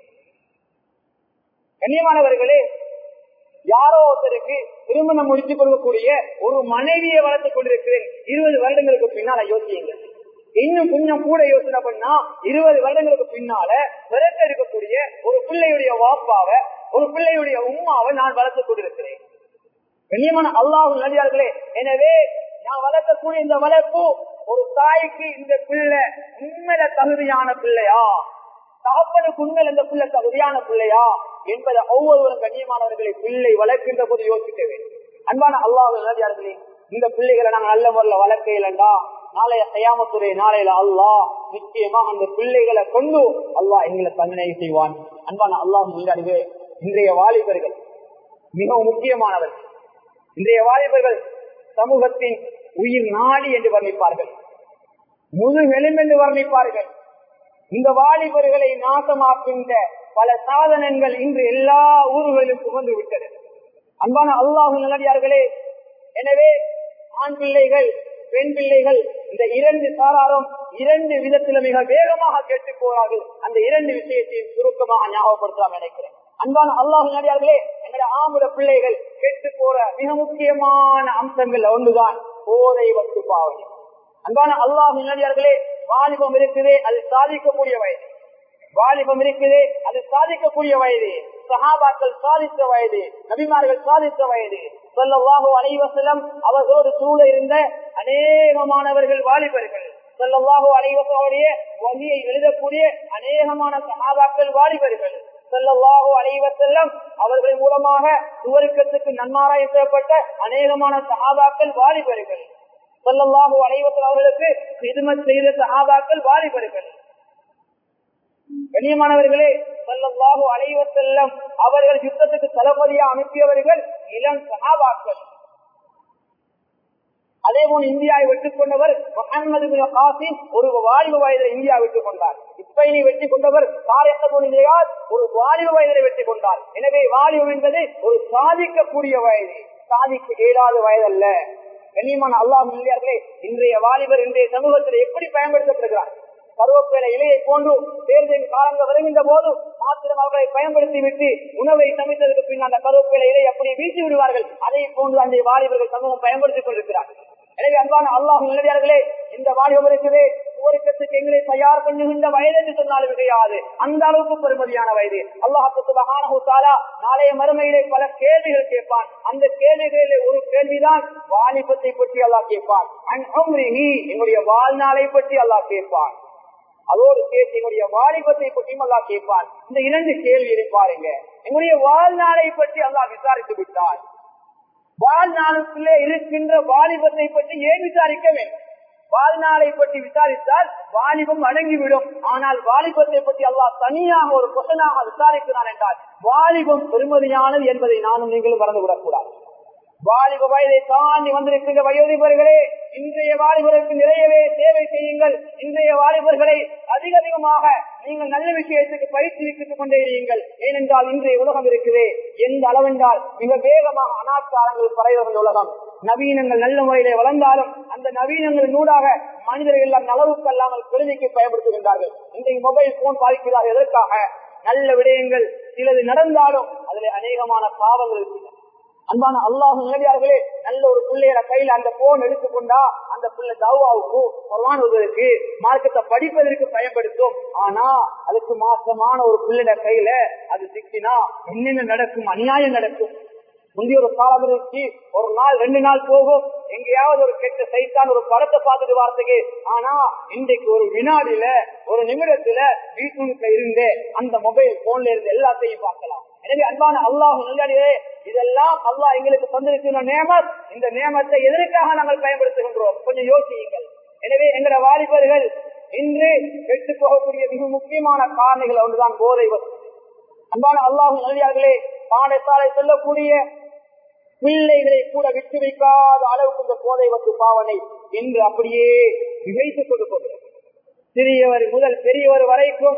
கண்ணியமானவர்களே, யாரோ ஒருத்தருக்கு திருமணம் முடித்துக் கொடுக்கக்கூடிய ஒரு மனைவியை வளர்த்துக் கொண்டிருக்கிறேன் இருபது வருடங்களுக்கு பின்னால யோசியுங்க. இன்னும் கொஞ்சம் கூட யோசனை பண்ணா இருபது வருடங்களுக்கு பின்னால பிறக்க இருக்கக்கூடிய ஒரு பிள்ளையுடைய வாப்பாவை, ஒரு பிள்ளையுடைய உம்மாவை நான் வளர்த்துக் கொண்டிருக்கிறேன். கண்ணியமான அல்லாஹ் நல்லடியார்களே, எனவே நான் வளர்க்கக்கூடிய இந்த வளர்ப்பு ஒரு தாய்க்கு இந்த பிள்ளை உண்மையில தகுதியான பிள்ளையா, தகப்பனுக்கு உண்மையில் இந்த பிள்ளை தகுதியான பிள்ளையா என்பதை ஒவ்வொருவரும் கண்ணியமானவர்களை பிள்ளை வளர்க்கின்ற போது யோசிக்க வேண்டும். அன்பான அல்லாஹ் நல்லடியார்களே, இந்த பிள்ளைகளை நாங்கள் நல்ல முறையில் வளர்க்க இல்லைண்டா நாளைய கயாமத்துடைய நாளையில அல்லாஹ் நிச்சயமாக அந்த பிள்ளைகளை கொண்டு அல்லாஹ் எங்களை தண்டனை செய்வான். அன்பான அல்லாஹ் முன்னாடிவே இன்றைய வாலிபர்கள் மிகவும் முக்கியமானவர்கள். இன்றைய வாலிபர்கள் சமூகத்தின் உயிர் நாடி என்று வர்ணிப்பார்கள், முதுகெலும் என்று வர்ணிப்பார்கள். இந்த வாலிபர்களை நாசமாக்கின்ற பல சாதனங்கள் இன்று எல்லா ஊர்களிலும் புகழ்ந்து விட்டது. அன்பான அல்லாஹ் நல்லடியார்களே, எனவே ஆண் பிள்ளைகள் பெண் பிள்ளைகள் இந்த இரண்டு சாராரும் இரண்டு விதத்தில் மிக வேகமாக கேட்டுப் போகிறார்கள். அந்த இரண்டு விஷயத்தையும் சுருக்கமாக ஞாபகப்படுத்தலாம் நினைக்கிறேன். அன்பான அல்லாஹ் நல்லடியார்களே, எங்களுடைய ஆம்பளை பிள்ளைகள் கேட்டு போற மிக முக்கியமான அம்சங்கள் ஒன்றுதான் போதை வஸ்து பாவனை. அன்பான அல்லாஹ் நல்லடியார்களே, வாலிபம் இருக்குதே அது சாதிக்கக்கூடிய வயது. வாலிபம் இருக்குதே அது சாதிக்கக்கூடிய வயது. சஹாபாக்கள் சாதித்த வயது, நபிமார்கள் சாதித்த வயது. ஸல்லல்லாஹு அலைஹி வஸல்லம் அவர்களோடு சூழ இருந்த அநேகமானவர்கள் வாலிபர்கள். ஸல்லல்லாஹு அலைஹி வஸல்லம் வஹியை எழுதக்கூடிய அநேகமான சஹாபாக்கள் வாலிபர்கள். ஸல்லல்லாஹு அலைஹி வஸல்லம் அவர்கள் மூலமாக சுவர்க்கத்துக்கு நன்மாராயம் செய்யப்பட்ட அநேகமான சஹாபாக்கள் வாலிபர்கள். ஸல்லல்லாஹு அலைஹி வஸல்லம் அவர்களுக்கு ஹித்மத் செய்த சஹாபாக்கள் வாலிபர்கள். கண்ணியமானவர்களே, ஸல்லல்லாஹு அலைஹி வஸல்லம் அவர்கள் யுத்தத்துக்கு தளபதியா அனுப்பியவர்கள் இளம் சஹாபாக்கள். அதே போல் இந்தியாவை வெற்றிக் கொண்டவர் முஹம்மது பின் காசிம் ஒரு வாலிப வயதில் இந்தியா வெற்றிக் கொண்டார். ஸ்பெயினை வெற்றி கொண்டவர் ஒரு வாலிப வயதில் வெற்றி கொண்டார். எனவே வாலிபம் என்பது ஒரு சாதிக்கக்கூடிய வயது, சாதிக்க இயலாத வயது அல்ல. கண்ணியமான அல்லாஹ் நல்லடியார்களே, இன்றைய வாலிபர் இன்றைய சமூகத்தில் எப்படி பயன்படுத்தப்படுகிறார்? கருவேப்பிலை இலையை போன்று தேர்தலின் காலங்கள் வருகின்ற போது மாத்திரம் அவர்களை பயன்படுத்தி விட்டு உணவை சமைத்ததற்கு பின் அந்த கருவேப்பிலை இலை அப்படியே வீசி விடுவார்கள். அதை போன்று அந்த வாலிபர்கள் சமூகம் பயன்படுத்திக் கொண்டிருக்கிறார்கள். எனவே அன்பான அல்லாஹ் நல்லடியார்களே, இந்த வாலிபம் இருக்குது சுவர்க்கத்துக்கு எங்களை தயார் பண்ணுகின்ற வயது என்று சொன்னாலும் கிடையாது, அந்த அளவுக்கு பெருமதியான வயது. அல்லாஹ் சுப்ஹானஹு வ தஆலா நாளைய மறுமையிலே பல கேள்விகள் கேட்பான். அந்த கேள்விகளிலே ஒரு கேள்விதான் வாலிபத்தை பற்றி அல்லாஹ் கேட்பான். அன் உம்ரிஹி, எங்களுடைய வாழ்நாளை பற்றி அல்லாஹ் கேட்பான். அதோடு சேர்த்து எங்களுடைய வாலிபத்தை பற்றியும் அல்லாஹ் கேட்பான். இந்த இரண்டு கேள்வியை பாருங்க. எங்களுடைய வாழ்நாளை பற்றி அல்லாஹ் விசாரித்து விட்டார். வாழ்நாளுக்குள்ளே இருக்கின்ற வாலிபத்தை பற்றி ஏன் விசாரிக்க வேண்டும்? வாழ்நாளை பற்றி விசாரித்தால் வாலிபம் அடங்கிவிடும். ஆனால் வாலிபத்தை பற்றி அல்லாஹ் தனியாக ஒரு கொசனாக விசாரிக்கிறான் என்றால் வாலிபம் பெருமதியானது என்பதை நானும் நீங்களும் மறந்துவிடக் கூடாது. வாலிப வயதை தாண்டி வந்திருக்கின்ற வயோதிபர்களே, இன்றைய வாலிபருக்கு நிறையவே சேவை செய்யுங்கள். இன்றைய வாலிபர்களை அதிக அதிகமாக நீங்கள் நல்ல விஷயத்துக்கு பயிற்சிவித்துக் கொண்டே இருங்கள். ஏனென்றால் இன்றைய உலகம் இருக்குது எந்த அளவென்றால் மிக வேகமாக அனாச்சாரங்கள் பரவுகின்ற உலகம். நவீனங்கள் நல்ல முறையிலே வளர்ந்தாலும் அந்த நவீனங்களின் ஊடாக மனிதர்கள் எல்லாம் நலவுக்கு அல்லாமல் பெருமைக்கு பயன்படுத்துகின்றார்கள். இன்றைய மொபைல் போன் பாதிக்கிறார். எதற்காக? நல்ல விடயங்கள் சிலது நடந்தாலும் அதில் அநேகமான பாவங்கள் இருக்கின்றன. அன்பான அல்லாஹ் நல்லடியார்களே, நல்ல ஒரு பிள்ளையோட கையில அந்த போன் எடுத்துக்கொண்டா அந்த பிள்ளை தௌவாவுக்கு குர்ஆனுக்கு மார்க்கத்தை படிப்பதற்கு பயன்படுத்தும். ஆனா அதுக்கு மாசமான ஒரு பிள்ளையோட கையில அது சிக்கினா என்னென்ன நடக்கும்? அநியாயம் நடக்கும். முந்தைய ஒரு காலம் இருந்துச்சு, ஒரு நாள் ரெண்டு நாள் போகும், எங்கேயாவது ஒரு கெட்ட சைத்தான் ஒரு படத்தை பார்த்துட்டு வார்த்தைக்கு. ஆனா இன்றைக்கு ஒரு வினாடியில ஒரு நிமிடத்துல வீட்டுக்கு இருந்து அந்த மொபைல் போன்ல இருந்து எல்லாத்தையும் பார்க்கலாம். எனவே அன்பான அல்லாஹ் நல்லடியே, இதெல்லாம் அல்லாஹ் எங்களுக்கு தந்திருக்கிற நேமத். இந்த நேமத்தை எதற்காக நாங்கள் பயன்படுத்துகின்றோம்? கொஞ்சம் யோசியுங்கள். எனவே எங்களோட வாலிபர்கள் இன்று கெட்டு போகக்கூடிய மிக முக்கியமான காரணிகள் ஒன்றுதான் போதை வஸ்து. அன்பான அல்லாஹ் நல்லடியார்களே, பாடசாலை சொல்லக்கூடிய பிள்ளைகளை கூட விட்டு வைக்காத அளவுக்கு இந்த போதை வஸ்து பாவனை என்று அப்படியே விதைத்துக் கொடுக்கிறது. சிறியவர் முதல் பெரியவர் வரைக்கும்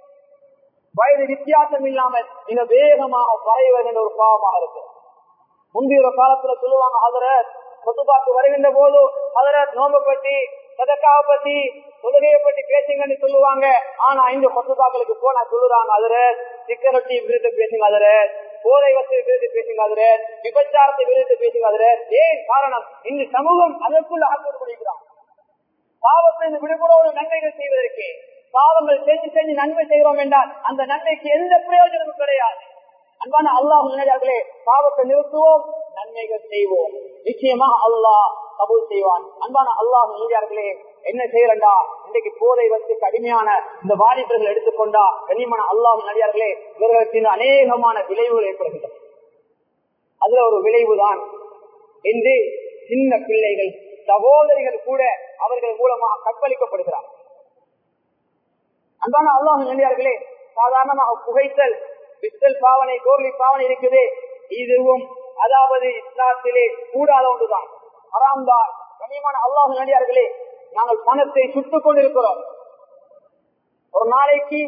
வயது வித்தியாசம் இல்லாமல் மிக வேகமாக பரவுகின்ற ஒரு பாவமாக இருக்கு. முந்தைய ஒரு காலத்துல சொல்லுவாங்க, ஹதரத் கொத்துபாக்கு வருகின்ற போது ஹதரத் நோம்பை பற்றி சதக்காவை பத்தி தொழுகையை பற்றி பேசுங்கன்னு சொல்லுவாங்க. ஆனா இந்த கொத்துபாக்களுக்கு போனா சொல்லுறாங்க, ஹதரத் சிக்கரட்டி விருது பேசுங்க, ஹதரத் போதை வசதி விருது பேசுங்க, ஹதரத் விபச்சாரத்தை விருது பேசுங்க, ஹதரத். ஏன் காரணம்? இந்த சமூகம் அதற்குள்ள ஆக்கோடு பண்ணிக்கிறான். பாவத்தை விடுபட நன்மைகள் செய்வதற்கு பாவங்கள் செஞ்சு செஞ்சு நன்மை செய்கிறோம் என்றால் அந்த நன்மைக்கு எந்த பிரயோஜனமும் கிடையாது. அன்பான அல்லாஹ் நல்லடியார்களே, பாவத்தை நிறுத்துவோம், நன்மைகள் செய்வோம், நிச்சயமாக அல்லாஹ் கபூல் செய்வான். அன்பான அல்லாஹ் நல்லடியார்களே, என்ன செய்யறா இன்றைக்கு போதை வச்சு கடுமையான இந்த வாலிபர்கள் எடுத்துக்கொண்டா கண்ணியமான அல்லாஹ் நல்லடியார்களே, இவர்களுக்கு அநேகமான விளைவுகள் ஏற்படுகின்றன. அதுல ஒரு விளைவுதான் இன்று சின்ன பிள்ளைகள் சகோதரிகள் கூட அவர்கள் மூலமாக கற்பழிக்கப்படுகிறார். அன்பான அல்லாஹ் நல்லடியார்களே, சாதாரணமாக புகைத்தல், பித்தல் பாவனை, கோர்லி பாவனை இருக்குது. இதுவும் அதாவது இஸ்லாத்திலே கூடாத ஒன்றுதான், ஹராம் தான். கண்ணியமான அல்லாஹ் நல்லடியார்களே, நாங்கள் பணத்தை சுட்டுக் கொண்டிருக்கிறோம். ஒரு நாளைக்கு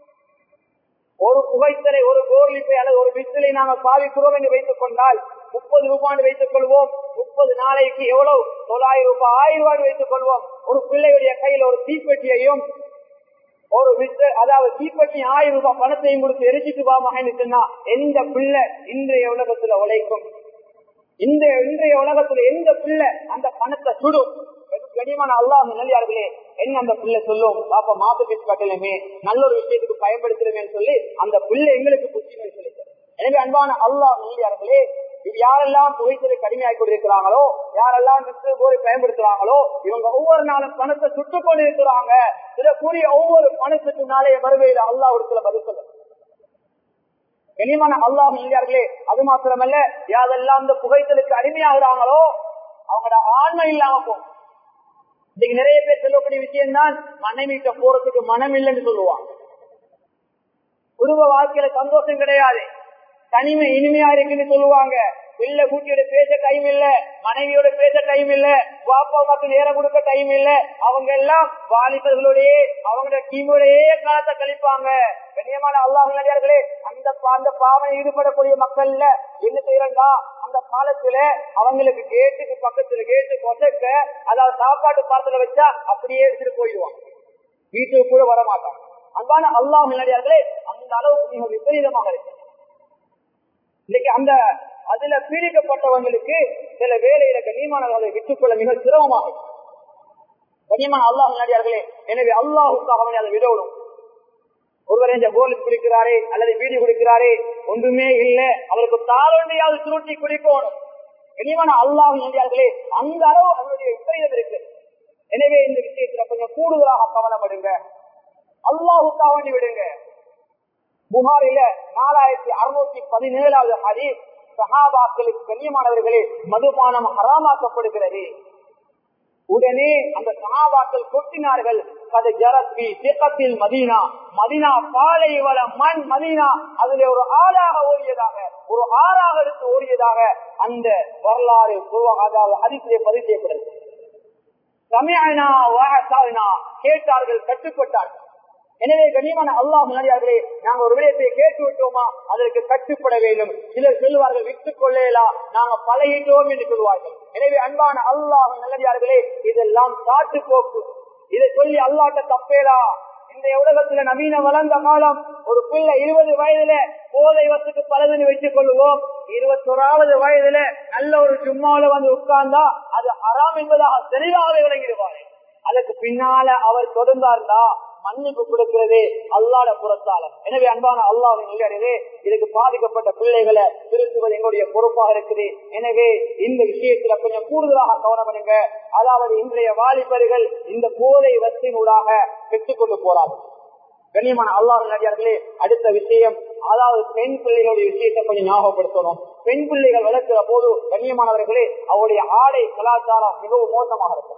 ஒரு புகைத்தலை, ஒரு கோர்லிப்பை அல்லது ஒரு பித்தலை நாங்கள் பாவிக்கிறோம் என்று வைத்துக் கொண்டால் முப்பது ரூபாய் வைத்துக் கொள்வோம். முப்பது நாளைக்கு எவ்வளவு? தொள்ளாயிரம் ரூபாய், ஆயிரம் ரூபாய் வைத்துக் கொள்வோம். ஒரு பிள்ளையுடைய கையில் ஒரு தீப்பெட்டியையும் ஒரு அதாவது தீப்பெட்டி ஆயிரம் ரூபாய் பணத்தையும் கொடுத்து எரிச்சிட்டு வா மகன்னு சொன்னா எந்த பிள்ளை இன்றைய உலகத்துல உழைக்கும்? இந்த இன்றைய உலகத்துல எந்த பிள்ளை அந்த பணத்தை சுடும்? கனிமான அல்லாஹ் நல்லியார்களே, என்ன அந்த பிள்ளை சொல்லும், பாப்பா மாப்பு பேச்சு கட்டலுமே, நல்ல ஒரு விஷயத்துக்கு பயன்படுத்துறேன்னு சொல்லி அந்த பிள்ளை எங்களுக்கு புத்திமதி சொல்லிட்டு. எனவே அன்பான அல்லாஹ் நல்லியார்களே, இது யாரெல்லாம் புகைத்தலை கடுமையாகி கொண்டிருக்கிறாங்களோ, யாரெல்லாம் போரை பயன்படுத்துறாங்களோ, இவங்க ஒவ்வொரு நாளும் பணத்தை சுட்டுக் கொண்டு இருக்கிறாங்க. சில கூறிய ஒவ்வொரு பணத்துக்கு நாளைய வருகையில் அல்லாஹ் ஒரு சில பதில் சொல்ல. கனிமான அல்லாஹ் நல்லியார்களே, அது மாத்திரமல்ல, யாரெல்லாம் இந்த புகைத்தலுக்கு அடிமையாகிறாங்களோ அவங்களோட ஆண்மை இல்லாம போகும். இன்னைக்கு நிறைய பேர் சொல்லக்கூடிய விஷயம் தான், மனைவிட்ட போறதுக்கு மனம் இல்லைன்னு சொல்லுவாங்க. குடும்ப வாழ்க்கையில சந்தோஷம் கிடையாது, தனிமை இனிமையா இருக்குன்னு சொல்லுவாங்க. பிள்ளை கூட்டியோட பேச டைம் இல்ல, மனைவியோட பேச டைம் இல்ல, பாப்பா மக்கள் நேரம் கொடுக்க டைம் இல்ல. அவங்க எல்லாம் வாலிபர்களுடைய அவங்களோட டீமோடையே காலத்தை கழிப்பாங்க. கண்ணியமான அல்லாஹ் நல்லடியார்களே, அந்த அந்த பாவனை ஈடுபடக்கூடிய மக்கள்ல என்ன செய்யறா, அந்த காலத்துல அவங்களுக்கு கேட்டுக்கு பக்கத்துல கேட்டு கொசக்க, அதாவது சாப்பாட்டு பாத்திரம் வச்சா அப்படியே எடுத்துட்டு போயிடுவாங்க, வீட்டுக்கு கூட வர மாட்டாங்க. அன்பான அல்லாஹ் நல்லடியார்களே, அந்த அளவுக்கு மிக விபரீதமாக இருக்கு. இன்னைக்கு அந்த அதுல பீடிக்கப்பட்டவங்களுக்கு சில வேலையில கண்ணியமானவர்களை விட்டுக்கொள்ள மிக சிரமமாக கண்ணியமான அல்லாஹ் நல்லடியார்களே. எனவே அல்லாஹுக்காக அவனை அதை விடவும். ஒருவர் இந்த கோல் குடிக்கிறாரே அல்லது பீடி குடிக்கிறாரே, ஒன்றுமே இல்லை, அவருக்கு தாளொன்றையாவது சுருட்டி குடிக்கணும். கண்ணியமான அல்லாஹ் நல்லடியார்களே, அந்த அளவு அவருடைய விபரீதம் இருக்கு. எனவே இந்த விஷயத்துல கொஞ்சம் கூடுதலாக கவனப்படுங்க, அல்லாஹுக்காக வேண்டி விடுங்க. புகாரில நாலாயிரத்தி அறுநூத்தி பதினேழாவது ஹதீஸ், சஹாபாக்களுக்கு கண்ணியமானவர்களே மதுபானம் ஹராமாக்கப்படுகிறது. உடனே அந்த சஹாபாக்கள் கொட்டினார்கள், மதீனா மதீனா பாலைவள மண் மதீனா அதிலே ஒரு ஆறாக ஓடியதாக, ஒரு ஆறாக எடுத்து ஓடியதாக அந்த வரலாறு ஹதீஸிலே பதிவு செய்யப்படுகிறது. சமயனா வஹஸனா, கேட்டார்கள், கட்டுப்பட்டார்கள். எனவே கண்ணியமான அல்லாஹ் நல்லடியார்களே, நாங்க ஒரு விடயத்தை கேட்டு விட்டோமா அதற்கு கட்டுப்பட வேண்டும். சிலர் சொல்வார்கள், விட்டுக் கொள்ளலாம், நாங்க பழகிட்டோம் என்று சொல்வார்கள். எனவே அன்பான அல்லாஹ் நல்லடியார்களே, இதெல்லாம் காட்டு போக்கு. இதை சொல்லி அல்லாஹ்ட்ட தப்பேலா? இந்த உலகத்துல நவீன வளர்ந்த காலம், ஒரு பிள்ளை இருபது வயதுல போதை வசத்துக்கு பலதுன்னு வச்சுக் கொள்வோம், இருபத்தோராவது வயதுல நல்ல ஒரு சும்மாவில வந்து உட்கார்ந்தா அது ஹராம் என்பதாக தெளிவாக விளங்கிடுவாரு. அதுக்கு பின்னால அவர் தொடர்ந்தார்ந்தா மன்னிப்பு கொடுக்கிறதே அல்லாஹ்ட புறத்தாளர். எனவே அன்பான அல்லாஹ்வின் நல்லடியார்களே, இதுக்கு பாதிக்கப்பட்ட பிள்ளைகளை திருத்துவது எங்களுடைய பொறுப்பாக இருக்குது. எனவே இந்த விஷயத்துல கொஞ்சம் கூடுதலாக கவனப்படுங்க. அதாவது இன்றைய வாலிபர்கள் இந்த போதை வசதியினூடாக பெற்றுக்கொண்டு போறாங்க. கண்ணியமான அல்லாஹ்வின் நல்லடியார்களே, அடுத்த விஷயம், அதாவது பெண் பிள்ளைகளுடைய விஷயத்தை கொஞ்சம் ஞாபகப்படுத்தணும். பெண் பிள்ளைகள் வளர்க்கிற போது கண்ணியமானவர்களே, அவருடைய ஆடை கலாச்சாரம் மிகவும் மோசமாக இருக்கும்.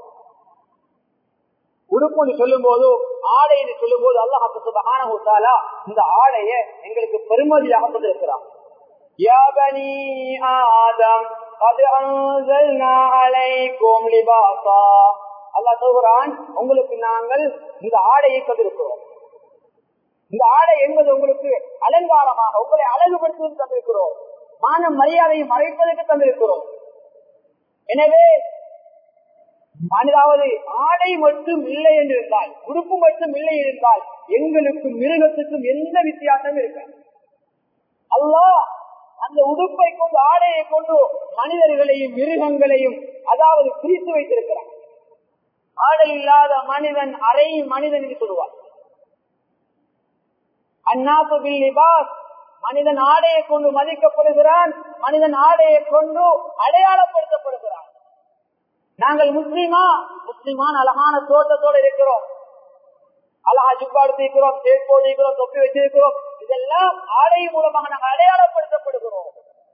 உடுப்புன்னு சொல்லும் போது, ஆடை என்று சொல்லும் போது அல்லாஹ் சுப்ஹானஹு வ தஆலா இந்த ஆடையை எங்களுக்கு பெருமதியாக கொடுத்திருக்கிறார். யா பனி ஆதம் கத் அன்ஸல்னா அலைக்கும் லிபாஸா, அல்லாஹ் சொல்றான், உங்களுக்கு நாங்கள் இந்த ஆடையை தந்திருக்கிறோம். இந்த ஆடை என்பது உங்களுக்கு அலங்காரமாக உங்களை அழகுபடுத்துவதற்கு தந்திருக்கிறோம், மான மரியாதையை மறைப்பதற்கு தந்திருக்கிறோம். எனவே அதாவது ஆடை மட்டும் இல்லை என்றிருந்தால், உடுப்பு மட்டும் இல்லை என்றால் எங்களுக்கும் மிருகத்துக்கும் எந்த வித்தியாசம் இருக்காது. அல்லாஹ் அந்த உடுப்பை கொண்டு, ஆடையை கொண்டு மனிதர்களையும் மிருகங்களையும் அதாவது பிரித்து வைத்திருக்கிறார். ஆடை இல்லாத மனிதன் அரை மனிதன் என்று சொல்லுவார். அன்னாத்து பில் லிபாஸ், மனிதன் ஆடையை கொண்டு மதிக்கப்படுகிறான், மனிதன் ஆடையை கொண்டு அடையாளப்படுத்தப்படுகிறான். நாங்கள் முஸ்லிமா முஸ்லிமான அழகான தோட்டத்தோடு இருக்கிறோம், அழகா ஜுப்பாடு இருக்கிறோம், தேப்போடு இருக்கிறோம், தொப்பி வச்சிருக்கிறோம். இதெல்லாம் ஆடை மூலமாக நாங்கள் அடையாளப்படுத்தப்படுகிறோம்.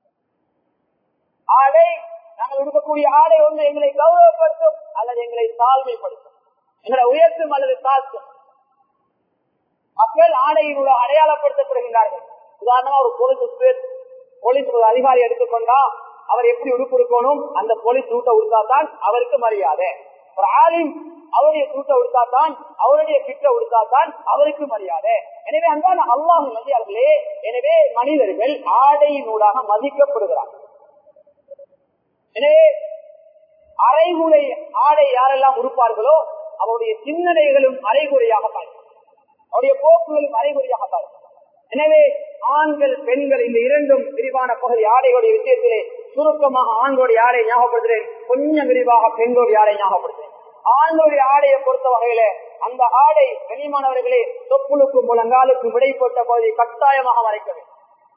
ஆடை, நாங்கள் உடுக்கக்கூடிய ஆடை ஒன்று எங்களை கௌரவப்படுத்தும் அல்லது எங்களை தாழ்மைப்படுத்தும், எங்களை உயர்த்தும் அல்லது தாழ்த்தும். மக்கள் ஆடையினுடைய அடையாளப்படுத்தப்படுகின்றார்கள். உதாரணமா ஒரு போலீஸ் போலீஸ் ஒரு அதிகாரி எடுத்துக்கொண்டா அவர் எப்படி உடுப்பு இருக்கணும், அந்த போலீஸ் சூட்டை உடுத்தாத்தான் அவருக்கு மரியாதை. ஒரு ஆலிம் அவருடைய சூட்டை உடுத்தாத்தான், அவருடைய கிட்ட உடுத்தாத்தான் அவருக்கு மரியாதை. எனவே அன்பான அல்லாஹ் நபியார்களே, எனவே மனிதர்கள் ஆடையினூடாக மதிக்கப்படுகிறார்கள். எனவே அரைகுறை ஆடை யாரெல்லாம் உடுப்பார்களோ அவருடைய சிந்தனைகளும் அரைகுறையாக பார்க்கும், அவருடைய போக்குகளும் அரைகுறையாக பார்க்கும். எனவே ஆண்கள் பெண்கள் இந்த இரண்டும் விரிவான பகுதி ஆடைகளுடைய விஷயத்திலே சுருக்கமாக ஆண்களுடைய ஆடை ஞாபகப்படுத்துகிறேன், கொஞ்சம் விரிவாக பெண்களுடைய ஆடை ஞாபகப்படுத்துகிறேன். ஆண்களுடைய ஆடையை பொறுத்த வகையில அந்த ஆடை கண்ணியமானவர்களே தொப்புளுக்கும் முழங்காலுக்கும் இடைப்பட்ட பகுதி கட்டாயமாக மறைக்க வேண்டும்.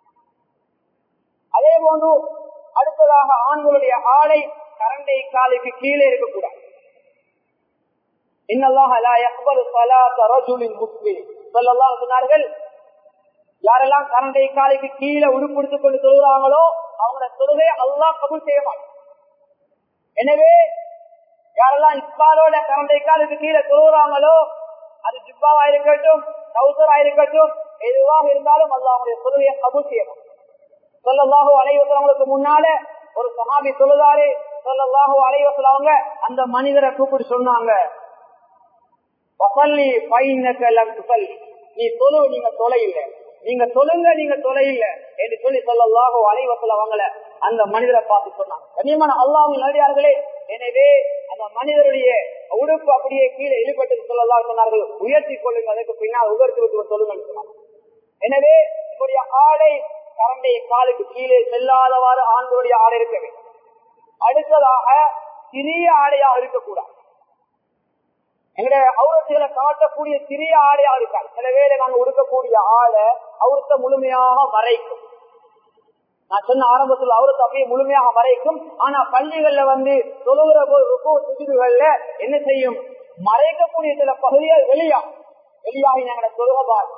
அதே போன்று அடுத்ததாக ஆண்களுடைய ஆடை கரண்டை காலுக்கு கீழே இருக்கக்கூடாது. இன்னல்லாஹ லா யக்பலு ஸலாத ரஜுலின் முஸ்லிம் ஸல்லல்லாஹு அலைஹி சொன்னார்கள், யாரெல்லாம் கரண்டை காலுக்கு கீழே உடுப்படுத்திக் கொண்டு தொழுகிறாங்களோ அவங்களோட தொழுகையை அல்லாஹ் கபூல் செய்ய மாட்டார். எனவே யாரெல்லாம் இஸ்பாலோட கரண்டை காலுக்கு கீழே தொழுகிறாங்களோ அது ஜிப்பாவா இருக்கட்டும் டவுசரா இருக்கட்டும் எதுவாக இருந்தாலும் அல்லாஹ் அவங்களுடைய தொழுகையை கபூல் செய்ய மாட்டார். ஸல்லல்லாஹு அலைஹி வஸல்லம் முன்னால ஒரு சஹாபி தொழுதாரு. ஸல்லல்லாஹு அலைஹி வஸல்லம் அவங்க அந்த மனிதரை கூப்பிட்டு சொன்னாங்க, வஸல்லி ஃபைன்னக லம் துஸல்லி, நீ தொழு, நீங்க தொலை இல்லை, நீங்க தொழுங்க, நீங்க தொலை இல்லை என்று சொல்லி ஸல்லல்லாஹு அலைஹி வஸல்லம் அவங்கள அந்த மனிதரை பார்த்து சொன்னாங்க. கண்ணியமான அல்லாஹ்வின் நல்லடியார்களே, எனவே அந்த மனிதருடைய உடுப்பு அப்படியே கீழே இழுபட்டு ஸல்லல்லாஹு சொன்னார்கள், உயர்த்தி கொள்ளுங்க, அதற்கு பின்னால் உயர்த்தி விட்டு சொல்லுங்கன்னு சொன்னாங்க. எனவே என்னுடைய ஆடை கரண்டை காலுக்கு கீழே செல்லாதவாறு ஆண்களுடைய ஆடை இருக்க வேண்டும். அடுத்ததாக சிறிய ஆடையாக இருக்கக்கூடாது. எங்களுடைய அவுரத்துகளை காட்டக்கூடிய சிறிய ஆடையாக இருக்காது. சில வேளை நாங்கள் உடுக்கக்கூடிய ஆடை அவுரத்தை முழுமையாக மறைக்கும். நான் சொன்ன ஆரம்பத்தில் அவுரத்தை அப்படியே முழுமையாக மறைக்கும். ஆனா பள்ளிகள்ல வந்து தொழுகிற சுஜூதுகள்ல என்ன செய்யும், மறைக்கக்கூடிய சில பகுதிகள் வெளியாகும். வெளியாகி எங்களை தொழுக பார்த்து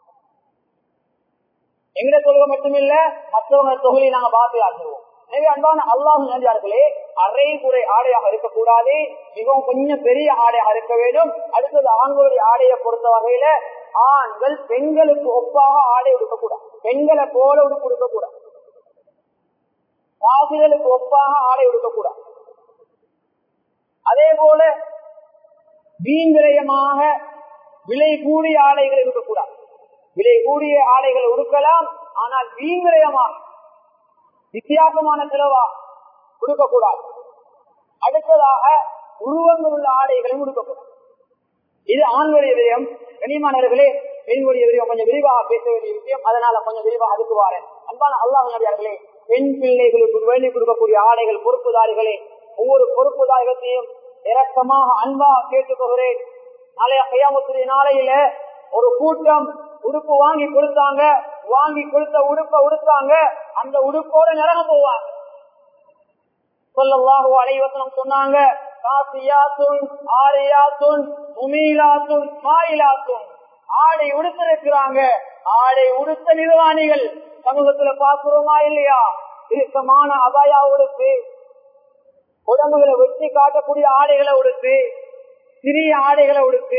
எங்கட தொழுகை மட்டுமில்ல மற்றவங்க தொகுதியை நாங்க பார்த்து ஆற்றுவோம். எனவே அன்பான அல்லாஹ் நபியார்களே, அரை குறை ஆடையாக இருக்கக்கூடாது, மிகவும் கொஞ்சம் பெரிய ஆடையாக இருக்க வேண்டும். அடுத்தது ஆண்களுடைய ஆடையை பொறுத்த வகையில ஆண்கள் பெண்களுக்கு ஒப்பாக ஆடை உடுக்கக்கூடாது, பெண்களை போல உடுப்பு உடுக்கக்கூடாது, வாசிகளுக்கு ஒப்பாக ஆடை உடுக்கக்கூடாது. அதே போல வீண்விரயமாக விலை கூடிய ஆடைகள் இருக்கக்கூடாது. விலை கூடிய ஆடைகள் உடுக்கலாம், ஆனால் வீண்விரயமாக வித்தியாசமான செலவா கொடுக்கக்கூடாது. அடுத்ததாக உருவங்கள் உள்ள ஆடைகளையும் கொடுக்கக்கூடாது. இது ஆண்களுடைய விடயம். கண்ணியமானவர்களே, பெண்களுடைய விடயம் கொஞ்சம் விரிவாக பேச வேண்டிய விஷயம், அதனால கொஞ்சம் விரிவாக அதுக்கு வாரேன். அன்பான அல்லாஹ் நபியார்களே, பெண் பிள்ளைகளுக்கு வேண்டி கொடுக்கக்கூடிய ஆடைகள் பொறுப்புதாரிகளே, ஒவ்வொரு பொறுப்புதாரிகத்தையும் இரக்கமாக அன்பாக கேட்டுக்கொள்கிறேன். நாளைய கையாமத்துடைய நாளையில ஒரு கூட்டம் உடுப்பு வாங்கி கொடுத்தாங்க, வாங்கி கொடுத்த உடுப்பை உடுத்தாங்க, அந்த உடுப்போட நரகம் போவாங்க. ஸல்லல்லாஹு அலைஹி வஸல்லம் சொன்னாங்க, காசியாத்துன் ஆரியாத்துன் முமீலாத்துன் மாயிலாத்துன், ஆடை உடுத்திருக்கிறாங்க, ஆடை உடுத்த நிர்வாணிகள் சமூகத்துல பாக்குறோமா இல்லையா? இறுக்கமான அபாயா உடுத்து, உடம்புகளை வெட்டி காட்டக்கூடிய ஆடைகளை உடுத்து, சிறிய ஆடைகளை உடுத்து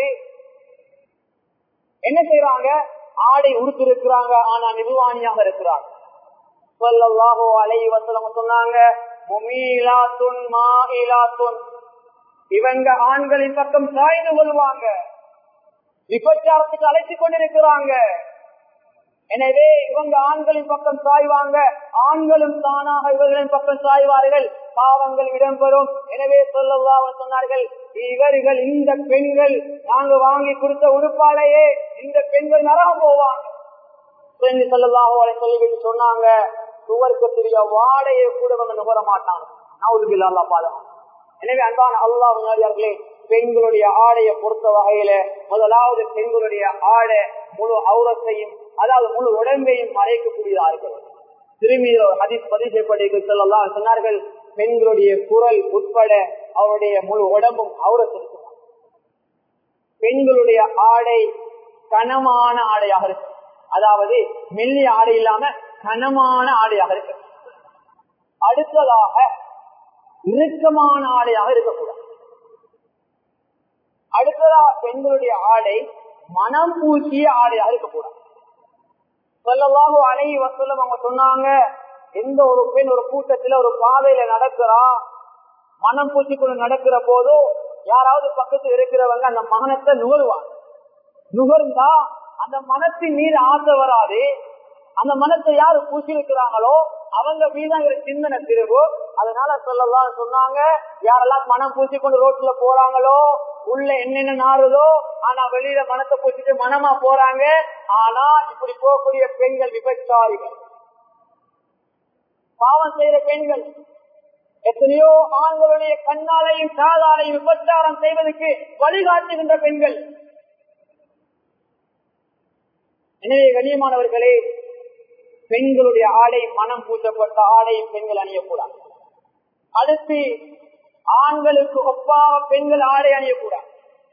என்ன செய்யறாங்க? ஆடை உடுத்திருக்கிறாங்க, ஆனா நிர்வாணியாக இருக்கிறாங்க. ஸல்லல்லாஹு அலைஹி வஸல்லம் சொன்னாங்க, முமீலாத்துன் மாயிலாத்துன், இவங்க ஆண்களின் பக்கம் சாய்ந்து கொள்வாங்க, விபச்சாரத்துக்கு அழைத்துக் கொண்டிருக்கிறாங்க. எனவே இவங்க ஆண்களின் பக்கம் சாய்வாங்க, ஆண்களும் தானாக இவர்களின் பக்கம் சாய்வார்கள், பாவங்கள் இடம்பெறும். எனவே ஸல்லல்லாஹு சொன்னார்கள், இவர்கள் இந்த பெண்கள் நாங்க வாங்கி கொடுத்த உடுப்பாளையே இந்த பெண்கள் நரகம் போவாங்க. ஸல்லல்லாஹு அலைஹி சொல்லிவிட்டு சொன்னாங்க, சுவர்க்கத்துடைய வாடையை கூட வந்து நுகர மாட்டாங்க. நவுதுபில்லாஹ், அல்லாஹ் பாதுகாப்பான். எனவே அன்பான அல்லாஹ் நல்லடியார்களே, பெண்களுடைய ஆடையை பொறுத்த வகையில முதலாவது பெண்களுடைய ஆடை முழு அவுரத்தையும், அதாவது முழு உடம்பையும் மறைக்கக்கூடியதா இருக்கிறது. திரும்பி ஹதீஸ் பதிவு செய்யப்பட்டு சொன்னார்கள், பெண்களுடைய குரல் உட்பட அவருடைய முழு உடம்பும் அவுரத்திற்கு. பெண்களுடைய ஆடை கனமான ஆடையாக இருக்கு, அதாவது மெல்லிய ஆடை இல்லாம கனமான ஆடையாக இருக்கு. அடுத்ததாக இறுக்கமான ஆடையாக இருக்கக்கூடாது. அடுத்ததாக பெண்களுடைய ஆடை மனம் பூசிய ஆடையாக இருக்கக்கூடாது. ஸல்லல்லாஹு அலைஹி வஸல்லம் அவங்க சொன்னாங்க, எந்த ஒரு பெண் ஒரு கூட்டத்துல ஒரு பாதையில நடக்கிறா, மனம் பூசிக்கொண்டு நடக்கிற போதோ யாராவது பக்கத்தில் இருக்கிறவங்க அந்த மகனத்தை நுகருவாங்க. நுகர்ந்தா அந்த மனத்தின் மீது ஆசை வராது. அந்த மனத்தை யாரு பூசிருக்கிறாங்களோ அவங்க மீதாங்கிற சிந்தனை திரும்பும். அதனால ஸல்லல்லாஹு சொன்னாங்க, யாரெல்லாம் மனம் பூசிக்கொண்டு ரோட்ல போறாங்களோ, உள்ள என்னென்ன நாறுதோ ஆனா வெளியில மனத்தை பூசிட்டு மனமா போறாங்க. ஆனா இப்படி போகக்கூடிய பெண்கள் விபச்சாரிகள், பாவம் செய்யற பெண்கள். எத்தனையோ ஆண்களுடைய கண்ணாலையும் காதாலையும் விபச்சாரம் செய்வதற்கு வழிகாட்டுகின்ற பெண்கள். எனவே கண்ணியமானவர்களே, பெண்களுடைய ஆடை மனம் பூசப்பட்ட ஆடை பெண்கள் அணியக்கூடாது. அடுத்து ஆண்களுக்கு ஒப்பாக பெண்கள் ஆடை அணியக்கூடாது.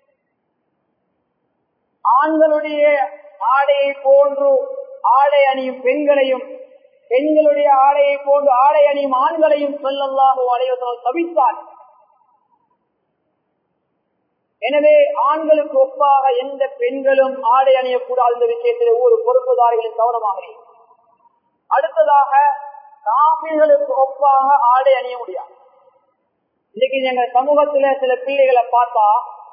ஆண்களுடைய ஆடையை போன்று ஆடை அணியும் பெண்களையும், பெண்களுடைய ஆடையை போன்று ஆடை அணியும் ஆண்களையும் ஸல்லல்லாஹு அலைஹி வஸல்லம் தவிர்த்தார். எனவே ஆண்களுக்கு ஒப்பாக எந்த பெண்களும் ஆடை அணியக்கூடாது என்ற விஷயத்தில் ஒவ்வொரு பொறுப்புதாரிகளின் கவனமாக. அடுத்ததாக காபிர்களுக்கு ஒப்பாக ஆடை அணிய முடியாது. இன்னைக்கு எங்க சமூகத்துல சில பிள்ளைகளை பார்த்தா,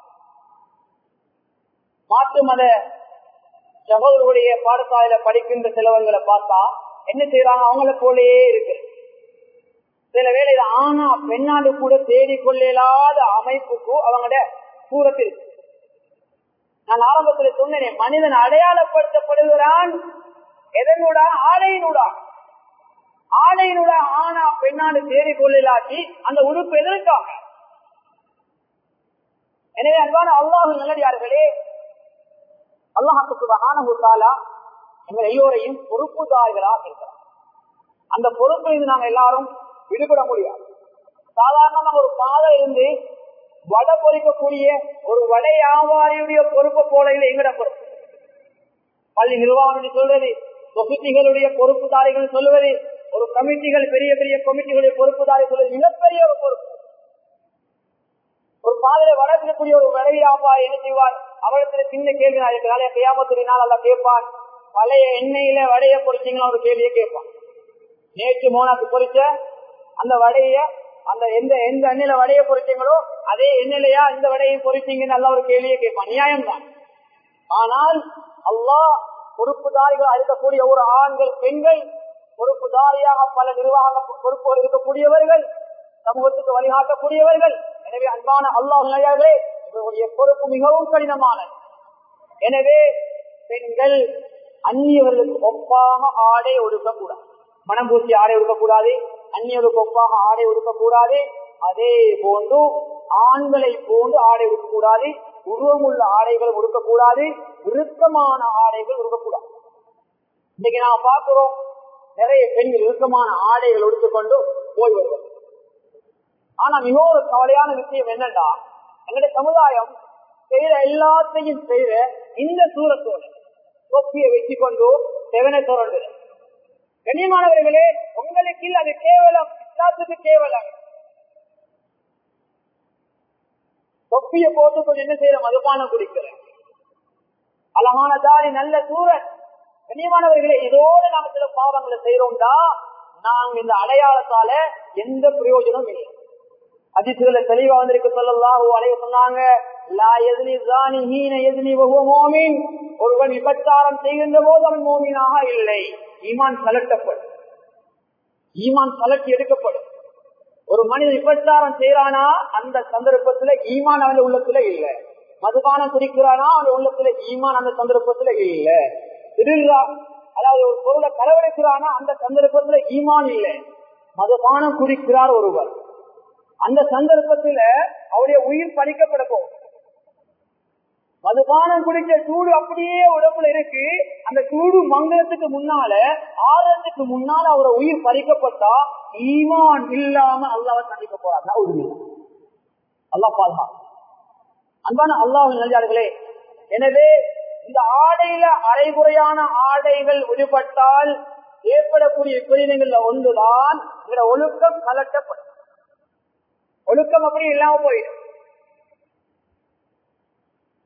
மாற்று மத சகோதரருடைய பாடசாலையில படிக்கின்ற சிலவங்களை பார்த்தா என்ன செய்யறாங்க, அவங்கள போலயே இருக்கு. சில வேளை ஆனா பெண்ணாண்டு கூட தேடிக்கொள்ளாத அமைப்புக்கு அவங்களோட சூரத்தில் இருக்கு. நான் ஆரம்பத்தில் சொன்னேன், மனிதன் அடையாளப்படுத்தப்படுகிறான் எதனூடா? ஆடையினூடா. ஆடையினூடா ஆனா பெண்ணாண்டு தேடிக்கொள்ளாட்டி அந்த உறுப்பு எதற்காக? எனவே அன்பான அல்லாஹ் நல்லடியார்களே, அல்லாஹ் சுப்ஹானஹு வ தஆலா எங்கள் எல்லோரையும் பொறுப்புதாரிகளாக இருக்கிறார். அந்த பொறுப்பிலிருந்து நாங்கள் எல்லாரும் விடுபட முடியாது. சாதாரணமாக ஒரு பாதை இருந்து வடை பொறிக்கக்கூடிய ஒரு வடை வியாபாரியுடைய பொறுப்பை போல இல்லை எங்கட பொறுப்பு. பள்ளி நிர்வாகம் சொல்றது, சொசைட்டிகளுடைய பொறுப்புதாரிகள் சொல்லுவது, ஒரு கமிட்டிகள் பெரிய பெரிய கமிட்டிகளுடைய பொறுப்புதாரி சொல்வது மிகப்பெரிய ஒரு பொறுப்பு. ஒரு பாதையில வடக்கூடிய ஒரு வடை வியாபாரி என்ன செய்வார்? அவரிடத்துல சின்ன கேள்வி நாளைய கையாமத்தினால் அல்ல கேட்பான், பழைய எண்ணெயில வடைய பொறிச்சிங்களா ஒரு கேள்வியை கேட்பான். நேற்று மோனாக்கு பொறிச்ச அந்த வடைய அந்த எந்த எந்த எண்ணெயில வடைய பொறிச்சீங்களோ அதே எண்ணெயிலையா இந்த வடையை பொறிச்சீங்கன்னு நல்ல ஒரு கேள்வியை கேட்பான். நியாயம்தான். ஆனால் அல்லாஹ் பொறுப்புதாரிகள் இருக்கக்கூடிய ஒரு ஆண்கள் பெண்கள் பொறுப்புதாரியாக பல நிர்வாக பொறுப்புகள் இருக்கக்கூடியவர்கள், சமூகத்துக்கு வழிகாட்டக்கூடியவர்கள். எனவே அன்பான அல்லாஹ் நிலையாவே இவருடைய பொறுப்பு மிகவும் கடினமானது. எனவே பெண்கள் அந்நியவர்களுக்கு ஒப்பாக ஆடை ஒடுக்கக்கூடாது, மனம் பூசி ஆடை ஒடுக்கக்கூடாது, அந்நியவர்களுக்கு ஒப்பாக ஆடை ஒடுக்கக்கூடாது. அதே போன்று ஆண்களை போன்று ஆடை ஒடுக்கக்கூடாது, உருவமுள்ள ஆடைகள் ஒடுக்கக்கூடாது, இறுக்கமான ஆடைகள் ஒடுக்கக்கூடாது. இன்னைக்கு நாம பார்க்கிறோம், நிறைய பெண்கள் இறுக்கமான ஆடைகள் ஒடுத்துக்கொண்டு போய் வருவது. ஆனா மிக ஒரு கவலையான விஷயம் என்னன்னா, எங்களுடைய சமுதாயம் செய்யற எல்லாத்தையும் செய்யற இந்த சூரத்தோட தொப்பியை வச்சு கொண்டு செவனை தொடர்ந்து. கண்ணியமானவர்களே, உங்களுக்கு அது கேவலம், இஸ்லாத்துக்கு கேவலம். தொப்பியை போட்டு கொஞ்சம் என்ன செய்யற, மதுபானம் குடிக்கிற அழகான தாரி நல்ல சூரன். கண்ணியமானவர்களே, இதோடு நாங்க சில பாவங்களை செய்யறோம்டா நாங்க இந்த அடையாளத்தால எந்த பிரயோஜனம் இல்லை. ஹதீஸ்ல தெளிவா வந்திருக்கு, ஸல்லல்லாஹு அலைஹி சொன்னாங்க, லா யஸ்னி ஸானி ஹீன யஸ்னி வஹுவ முஃமின். ஒருவன் விபச்சாரம் செய்கின்ற போது அவன் முஃமினாக இல்லை. ஈமான் கலட்டப்படும், ஈமான் கலட்டி எடுக்கப்படும். ஒரு மனிதன் விபச்சாரம் செய்யறானா அந்த சந்தர்ப்பத்துல ஈமான் அவன் உள்ளத்துல இல்ல. மதுபானம் குடிக்கிறானா அவன் உள்ளத்துல ஈமான் அந்த சந்தர்ப்பத்துல இல்ல. திருடுறா, அதாவது ஒரு பொருளை கலவரைக்கிறானா அந்த சந்தர்ப்பத்துல ஈமான் இல்லை. மதுபானம் குடிக்கிறார் ஒருவர், அந்த சந்தர்ப்பத்துல அவருடைய உயிர் பறிக்கப்பட போகும். மதுபானம் குடிச்ச சூடு அப்படியே உடம்புல இருக்கு, அந்த சூடு மங்களத்துக்கு முன்னால ஆரத்துக்கு முன்னால அவரோட உயிர் பறிக்கப்பட்டா ஈமான் இல்லாம அல்லாஹ் சந்திக்க போறாங்க. அல்லாஹ் பால்மா. அன்பான அல்லாஹ் நல்லே, எனவே இந்த ஆடையில அரைகுறையான ஆடைகள் விடுபட்டால் ஏற்படக்கூடிய விபரீதங்கள்ல ஒன்றுதான் இந்த ஒழுக்கம் கலட்டப்படும். ஒழுக்கம் அப்படி இல்லாம போயிடும்.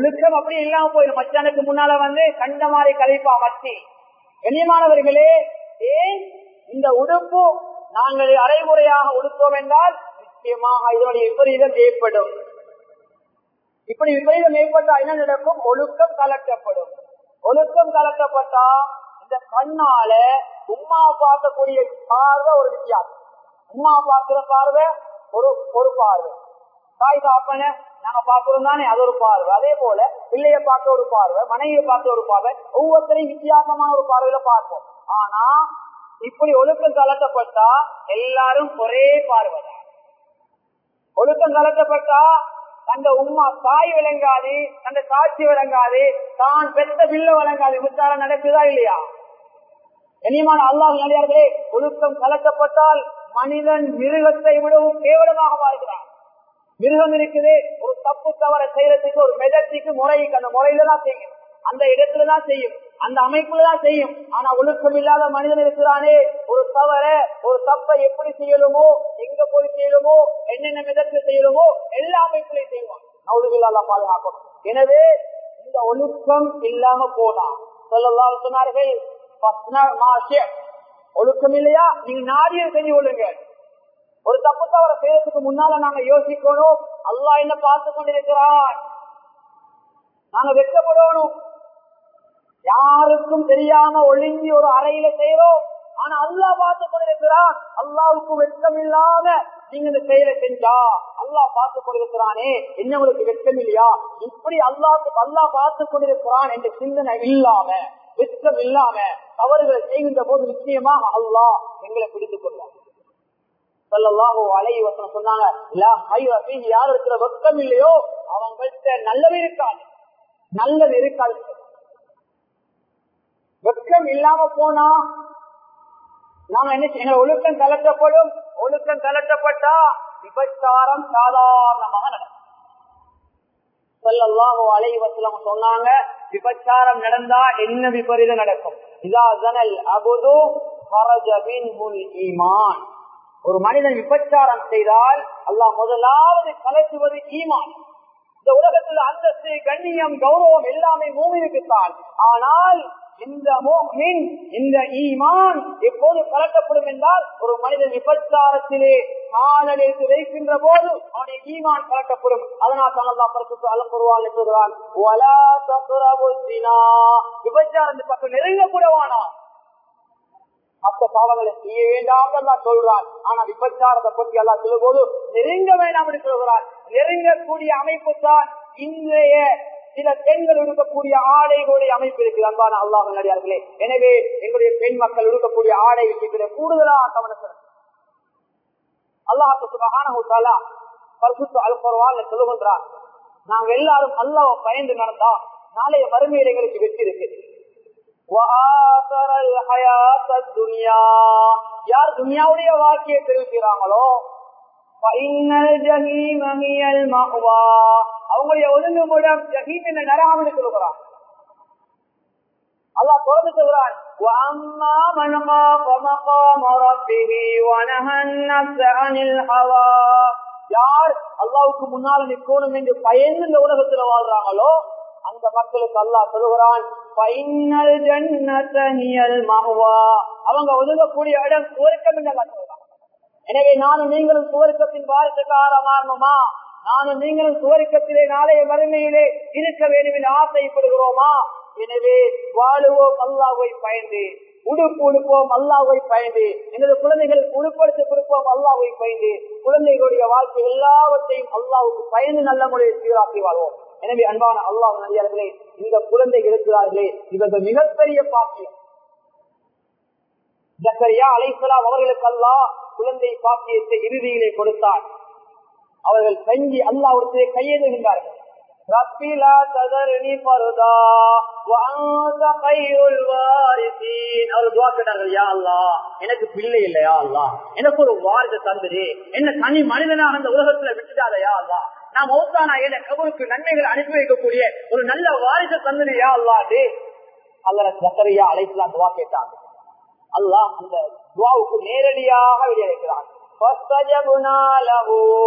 ஒழுக்கம் அப்படி இல்லாம போயிடும். மச்சானுக்கு முன்னால வந்து கண்ட மாதிரி கழிப்பா மச்சி. கண்ணியமானவர்களே, ஏன் இந்த உடுப்பு நாங்கள் அரைமுறையாக உடுப்போம் என்றால் நிச்சயமாக இதனுடைய விபரீதம் ஏற்படும். இப்படி விபரீதம் ஏற்பட்டா என்ன நடக்கும்? ஒழுக்கம் கலக்கப்படும். ஒழுக்கம் கலக்கப்பட்டா இந்த கண்ணால உம்மா பார்க்கக்கூடிய பார்வை ஒரு வித்தியாசம். உம்மா பார்க்கிற பார்வை ஒரு ஒரு பார்வை, தாய் காப்பன நாங்க பார்க்கிறோம் தானே, அது ஒரு பார்வை. அதே போல பிள்ளைய பார்க்க ஒரு பார்வை, மனைவியை பார்க்க ஒரு பார்வை, ஒவ்வொருத்தரையும் வித்தியாசமான ஒரு பார்வையில பார்ப்போம். ஆனா இப்படி ஒழுக்கம் கலக்கப்பட்டா எல்லாரும் ஒரே பார்வை. ஒழுக்கம் கலக்கப்பட்டா அந்த உம்மா தாய் விளங்காது, அந்த காட்சி விளங்காது, தான் பெற்ற பிள்ளை விளங்காது. விசாரம் நடக்குதா இல்லையா? கண்ணியமான அல்லாஹ் நல்லடியார்களே, ஒழுக்கம் கலக்கப்பட்டால் மனிதன் மிருகத்தை விடவும் கேவலமாக வாழ்கிறான். மிருகம் இருக்குது, ஒரு தப்பு தவற செய்யறதுக்கு ஒரு மெதத்துக்கு முறைக்கு அந்த முறையில தான் செய்யும், அந்த இடத்துலதான் செய்யும், அந்த அமைப்புலதான் செய்யும். ஆனா ஒழுக்கம் இல்லாத மனிதன் இருக்கிறானே, ஒரு தவற ஒரு தப்பை எப்படி செய்யலுமோ, எங்க போய் செய்யலுமோ, என்னென்ன மெதத்துல செய்யலுமோ எல்லா அமைப்புலையும் செய்வான். நவுதுபில்லாஹ் பாதுகாக்கணும். எனவே இந்த ஒழுக்கம் இல்லாம போனா ஸல்லல்லாஹு அலைஹி சொன்னார்கள், ஒழுக்கம் இல்லையா நீங்க நாடியை செஞ்சு கொள்ளுங்க. ஒரு தப்பு தவற செய்யறதுக்கு முன்னால நாங்க யோசிக்கணும், அல்லாஹ் என்ன பார்த்து கொண்டிருக்கிறான், நாங்க வெட்கப்படணும். யாருக்கும் தெரியாம ஒழுங்கி ஒரு அறையில செய்யறோம், ஆனா அல்லாஹ் பார்த்து கொண்டிருக்கிறான். அல்லாவுக்கு வெட்கம் இல்லாம நீங்க இந்த செயலை செஞ்சா அல்லாஹ் பார்த்து கொண்டிருக்கிறானே, என்ன உங்களுக்கு வெட்கம் இல்லையா? இப்படி அல்லாஹ் அல்லாஹ் பார்த்து கொண்டிருக்கிறான் என்ற சிந்தனை இல்லாம, வெட்கம் இல்லாம தவறுகளை செய்கின்ற போது நிச்சயமாக அல்லாஹ் எங்களை பிடித்துக் கொள்வார். ஸல்லல்லாஹு அலைஹி வஸல்லம் சொன்னாங்க, லா ஹைர ஃபீஹி, யார் இருக்கிற வெட்கம் இல்லையோ அவங்கள்ட்ட நல்லது இருக்காது, நல்லது இருக்காது. வெட்கம் இல்லாம போனா நாம என்ன செய்ய? ஒழுக்கம் கலக்கப்படும். ஒழுக்கம் கலக்கப்பட்டா விபச்சாரம் சாதாரணமாக நடக்கும். ஸல்லல்லாஹு அலைஹி வஸல்லம் சொன்னாங்க, விபச்சாரம் நடந்தா என்ன விபரீதம் நடக்கும்? இதா ஸனல் அபது ஃபரஜ மின்ஹுல் ஈமான். ஒரு மனிதன் விபச்சாரம் செய்தால் அல்லாஹ் முதலாவது கலக்குவது ஈமான். இந்த உலகத்தில் அந்தஸ்து, கண்ணியம், கௌரவம் எல்லாமே மூமினுக்குத்தான். ஆனால் இந்த மூமின், இந்த ஈமான் எப்போது கலக்கப்படும் என்றால் ஒரு மனிதன் விபச்சாரத்திலே காலெடுத்து வைக்கின்ற போது அவனுடைய ஈமான் கலக்கப்படும். அதனால் தான் அல்லாஹ் பரிசுத்த அல் குர்ஆனில் சொல்கிறான், வலா தக்ரபுஸ் ஸினா, விபச்சாரத்தை பக்கம் நெருங்க கூடவானா. மற்ற பாவங்களை செய்ய வேண்டாம் அல்லாஹ் சொல்றான், ஆனா விபச்சாரத்தை பற்றி அல்லாஹ் சொல்லும் போது நெருங்க வேண்டாம் என்று சொல்கிறான். நெருங்கக்கூடிய அமைப்பு தான் இன்றைய சில பெண்கள் உடுக்கக்கூடிய ஆடைகளுடைய அமைப்பு இருக்கு. அன்பான அல்லாஹ் நல்லடியார்களே, எனவே எங்களுடைய பெண் மக்கள் உடுக்கக்கூடிய ஆடை விஷயத்திலே கூடுதலாக கவனம் செலுத்த அல்லாஹ் சுப்ஹானஹு வ தஆலா பரிசுத்த அல் குர்ஆனில் சொல்லுகின்றான், நாங்கள் எல்லாரும் அல்லாஹ்வை பயந்து நடந்தா நாளைய மறுமையிலே எங்களுக்கு வெற்றி இருக்கு. யார் துனியாவுடைய வாழ்க்கையை தெரிவிக்கிறாங்களோ அவங்களுடைய ஒழுங்குமுடம் ஜஹீம் என்ற நரகம் சொல்லுகிறான். அல்லாஹ் தொடர்ந்து சொல்கிறான், யார் அல்லாஹ்வுக்கு முன்னால் நிற்கணும் என்று பயந்து இந்த உலகத்தில் வாழ்றாங்களோ அந்த மக்களுக்கு அல்லாஹ் சொல்லுகிறான், அவங்க ஒதுங்கக்கூடிய இடம் சுவர்க்கம் என்று அல்லாஹ் சொல்றான். எனவே நானும் நீங்களும் சுவர்க்கத்தின் வாரிசுக்காரமானோமா? நானும் நீங்களும் சுவர்க்கத்திலே நாளைய மறுமையிலே இருக்க வேண்டும் என்று ஆசைப்படுகிறோமா? எனவே வாழுவோம் அல்லாஹ்வை பயந்து, உடுப்பு உடுப்போம் அல்லாஹ்வை பயந்து, எங்களது குழந்தைகளுக்கு உடுப்படுத்தி கொடுப்போம் அல்லாஹ்வை பயந்து, குழந்தைகளுடைய வாழ்க்கை எல்லாவற்றையும் அல்லாஹ்வுக்கு பயந்து நல்ல முறையில் சீராக்கி வாழ்வோம். எனவே அன்பான அல்லாஹ் நல்லடியார்களே, இந்த குழந்தைகள் இருக்கிறார்களே, இவர்கள் மிகப்பெரிய பாக்கியம். ஜக்கரியா அலைஹிஸ்ஸலாம் அவர்களுக்கு அல்லாஹ் குழந்தை பாக்கியத்தை இறுதியிலே கொடுத்தார். அவர்கள் கஞ்சி அல்லாஹ்வுடைய கையெழுகின்றார்கள், ரப்பி லா ததர்னி ஃபர்தா வ அன்த கைருல் வாரிசீன். அவர்கள் துஆ கேட்டார்கள், யா அல்லாஹ் எனக்கு பிள்ளை இல்லை, யா அல்லாஹ் எனக்கு ஒரு வாரிசு தந்துரு, என்ன தனி மனிதனாக அந்த உலகத்துல விட்டுடாத யா அல்லாஹ், நான் மௌத்தானா என கபருக்கு நன்மைகள் அனுப்பி வைக்கக்கூடிய ஒரு நல்ல வாரிசு தந்துரு யா அல்லாஹ். அல்லாஹ் ஜக்கரியா அலைஹிஸ்ஸலாம் துஆ கேட்டாங்க. அல்லாஹ் அந்த துஆவுக்கு நேரடியாக வெளியேறுகிறான். فَاسْتَجَبْنَا لَهُ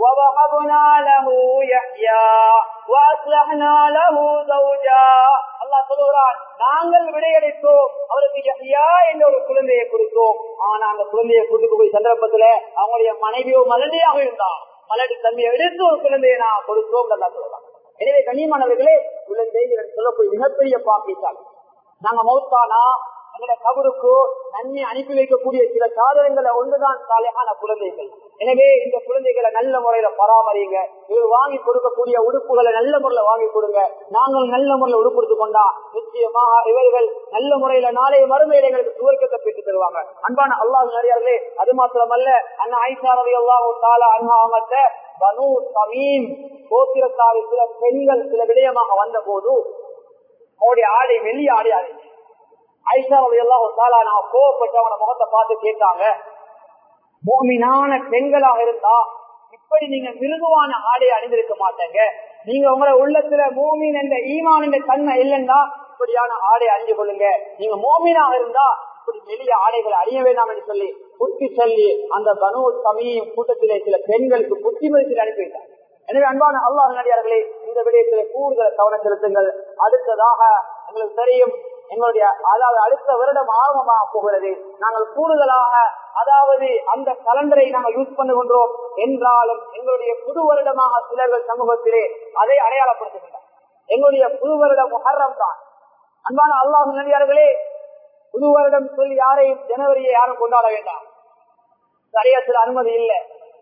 وَوَهَبْنَا لَهُ يَحْيَى وَأَصْلَحْنَا لَهُ زَوْجَهُ. அல்லாஹ் சொல்கிறான், நாங்கள் விடையளித்தோம், அவருக்கு யஹ்யா என்ற ஒரு குழந்தையை கொடுத்தோம். ஆனா அந்த குழந்தையை கொடுக்கக்கூடிய சந்தர்ப்பத்துல அவங்களுடைய மனைவியோ மலடியாக இருந்தா, மலடி தன்மையை எடுத்து ஒரு குழந்தையை நான் கொடுத்தோம் அல்லாஹ் சொல்றான். எனவே கண்ணியமானவர்களே, குழந்தை சொல்லக்கூடிய மிகப்பெரிய பாக்கியத்தால் நாங்க மௌத்தானா எங்களுடைய கபருக்கு நன்மை அனுப்பி வைக்கக்கூடிய சில சாதனங்களை ஒன்றுதான் சாலையான குழந்தைகள். எனவே இந்த குழந்தைகளை நல்ல முறையில பராமரிங்க. இவர் வாங்கி கொடுக்கக்கூடிய உடுப்புகளை நல்ல முறையில வாங்கி கொடுங்க. நாங்கள் நல்ல முறையில உடுப்படுத்து கொண்டா நிச்சயமாக இவர்கள் நல்ல முறையில நாளைய மறுமையில எங்களுக்கு சுவர்க்கத்தை பெற்று தருவாங்க. அன்பான அல்லாஹ் நிறையார்களே, அது மாத்திரமல்ல, அண்ணா ஆயிஷா ரலியல்லாஹு தஆலா அன்ஹா அவங்கள்ட்ட பனு தமீம் கோத்திரத்தாரி சில பெண்கள் சில விடயமாக வந்த போது அவருடைய ஆடை வெள்ளி ஆடை ஆடிச்சு. ஆயிஷா ரலியல்லாஹு தஆலா நான் கோவப்பட்டு அவன முகத்தை பார்த்து கேட்டாங்க, முஃமினான பெண்களாக இருந்தா இப்படி நீங்க மிருதுவான ஆடையை அணிந்திருக்க மாட்டேங்க, நீங்க உங்களோட உள்ளத்துல மூமின் என்ற ஈமான் என்ற தன்மை இல்லைன்னா இப்படியான ஆடை அணிந்து கொள்ளுங்க, நீங்க மோமினாக இருந்தா இப்படி வெளிய ஆடைகளை அணிய வேண்டாம் என்று சொல்லி புத்தி சொல்லி அந்த பனு தமீம் கூட்டத்திலே சில பெண்களுக்கு புத்திமதியில் அனுப்பி வைத்தார். எனவே அன்பான அல்லாஹ் நடிகார்களே, இந்த விடயத்திலே கூடுதல் கவனம் செலுத்துங்கள். அடுத்ததாக எங்களுக்கு தெரியும், எங்களுடைய அதாவது அடுத்த வருடம் ஆரம்பமாக போகிறது. நாங்கள் கூடுதலாக அதாவது அந்த கலண்டரை நாங்கள் யூஸ் பண்ணுகின்றோம் என்றாலும் எங்களுடைய புது வருடமாக சிலர்கள் சமூகத்திலே அதை அடையாளப்படுத்துகின்றனர். எங்களுடைய புது வருடம் முஹர்ரம் தான். அன்பான அல்லாஹ் நடிகார்களே, புது வருடம் சொல்லி யாரையும் ஜனவரியை யாரும் கொண்டாட வேண்டாம், சரியத்தில் அனுமதி இல்லை.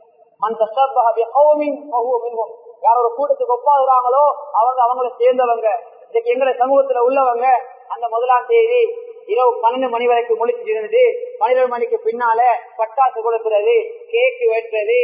யார் ஒரு கூட்டத்துக்கு ஒப்பாகிறாங்களோ அவங்க அவங்களை சேர்ந்தவங்க. இன்னைக்கு எங்களை சமூகத்துல உள்ளவங்க அந்த முதலாம் தேதி இரவு பன்னெண்டு மணி வரைக்கும் முழிச்சு இருந்தது, பன்னிரண்டு மணிக்கு பின்னால பட்டாசு கொடுக்கிறது, கேக்கு வெட்டுறது,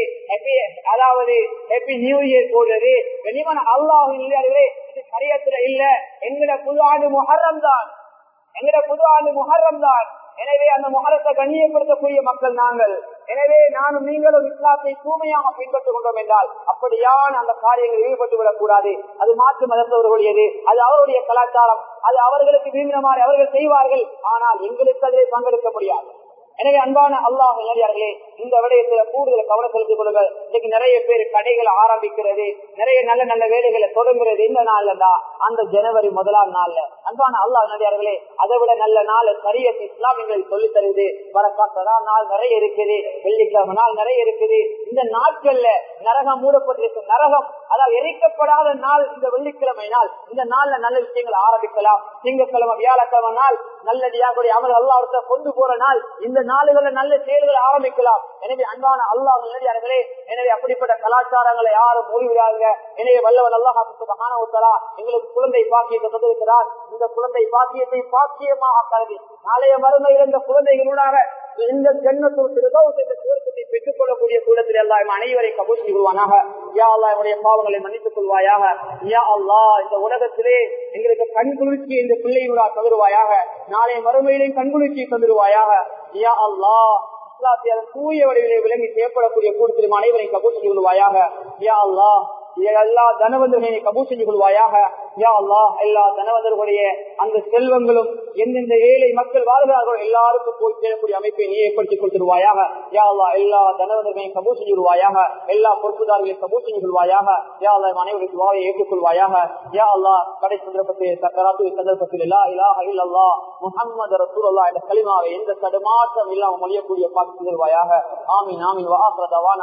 அதாவது ஹாப்பி நியூ இயர் போடுறது. வெளிமான அல்லாஹ் இல்லையார்களே, இது சரியத்துல இல்ல. எங்கட புது ஆண்டு முஹர்ரம் தான், எங்கட புது ஆண்டு முஹர்ரம் தான். எனவே அந்த முஹர்ரத்தை கண்ணியப்படுத்தக்கூடிய மக்கள் நாங்கள். எனவே நானும் நீங்களும் இஸ்லாத்தை தூய்மையாக பின்பற்றிக் கொண்டோம் என்றால் அப்படியான அந்த காரியங்களில் ஈடுபட்டு விடக் கூடாது. அது மாற்று மதத்தவர்களுடையது, அது அவருடைய கலாச்சாரம், அது அவர்களுக்கு விரும்பின மாதிரி அவர்கள் செய்வார்கள். ஆனால் எங்களுக்கு அதிலே பங்கெடுக்க முடியாது. எனவே அன்பான அல்லாஹ் நல்லடியார்களே, இந்த விடயத்துல கூடுதல் கவனம் செலுத்திக் கொள்ளுங்கள். இன்னைக்கு நிறைய பேர் கடைகளை ஆரம்பிக்கிறது, நிறைய நல்ல நல்ல வேலைகளை தொடங்குறது இந்த நாள்லா அந்த ஜனவரி முதலாம் நாள்ல. அன்பான அல்லாஹ் நல்லடியார்களே, அதை விட நல்ல நாள் சரியத் இஸ்லாமியர்கள் சொல்லி தருவது வரக்காத்தரா நாள் நிறைய இருக்குது, வெள்ளிக்கிழமை நாள் நிறைய இருக்குது. இந்த நாட்கள்ல நரகம் மூடப்பட்டிருக்கும், நரகம் அதாவது எரிக்கப்படாத நாள் இந்த வெள்ளிக்கிழமை நாள். இந்த நாள்ல நல்ல விஷயங்களை ஆரம்பிக்கலாம். திங்கட்கிழமை வியாழக்கிழமை நாள் நல்லடியாருடைய அமல் அல்லாஹ்விடத்தை கொண்டு போற நாள். இந்த நாளுகள்ல நல்ல செயல்களை ஆரம்பிக்கலாம். எனவே அன்பான அல்லாஹ் நல்லடியார்களே, எனவே அப்படிப்பட்ட கலாச்சாரங்களை யாரும் மூழ்கிறாங்க. எனவே வல்லவன் அல்லாஹ் சுப்ஹானஹு வ தஆலா எங்களுக்கு குழந்தை பாக்கியத்தை தந்திருக்கிறார். இந்த குழந்தை பாக்கியத்தை பாக்கியமாக கருதி நாளைய மறுமையில் இந்த குழந்தைகளூடாக இந்த ஜன்னத்துல் ஃபிர்தௌஸ் என்ற சுவர்க்கத்தை பெற்றுக் கொள்ளக்கூடிய கூடத்தில் அல்லாஹ் அனைவரை கபூல் செய்வானாக. யா அல்லாஹ் என்னுடைய பாவங்களை மன்னித்துக் கொள்வாயாக. யா அல்லாஹ் இந்த உலகத்திலே எங்களுக்கு கண்குளிர்ச்சி இந்த பிள்ளைகளா தந்துருவாயாக. நாளைய மறுமையிலையும் கண்குளிர்ச்சி தந்துருவாயாக. யா அல்லாஹ் இஸ்லாத்தை அதன் தூய வடிவிலே விளங்கி செய்யப்படக்கூடிய கூட்டத்திலும் அனைவரையும் கபூல் செய்து கொள்வாயாக. யா அல்லாஹ் எல்லா தனவந்தர்களை கபூல் செஞ்சு கொள்வாயாக. யா அல்லாஹ் எல்லா தனவந்தர்களுடைய அந்த செல்வங்களும் எந்தெந்த ஏழை மக்கள் வாழ்கிறார்களோ எல்லாருக்கும் போய் சேரக்கூடிய அமைப்பை நீ ஏற்படுத்திக் கொடுத்துருவாயாக. யா அல்லாஹ் எல்லா தனவந்தர்களையும் கபூல் செஞ்சு கொள்வாயாக. எல்லா பொறுப்புதாரர்களையும் கபூல் செஞ்சு கொள்வாயாக. யா அல்லாஹ் அனைவருடைய துஆவை ஏற்றுக்கொள்வாயாக. யா அல்லாஹ் கடை சந்தர்ப்பத்தில் சக்கராத்து சந்தர்ப்பத்தில் லா இலாஹ இல்லல்லாஹ் முஹம்மது ரசூலுல்லாஹ் என்ற கலிமாவை எந்த தடுமாற்றம் இல்லாமல் மொழியக்கூடிய பாக்கி தருவாயாக. ஆமீன் ஆமீன். வ ஆகிரு தவானா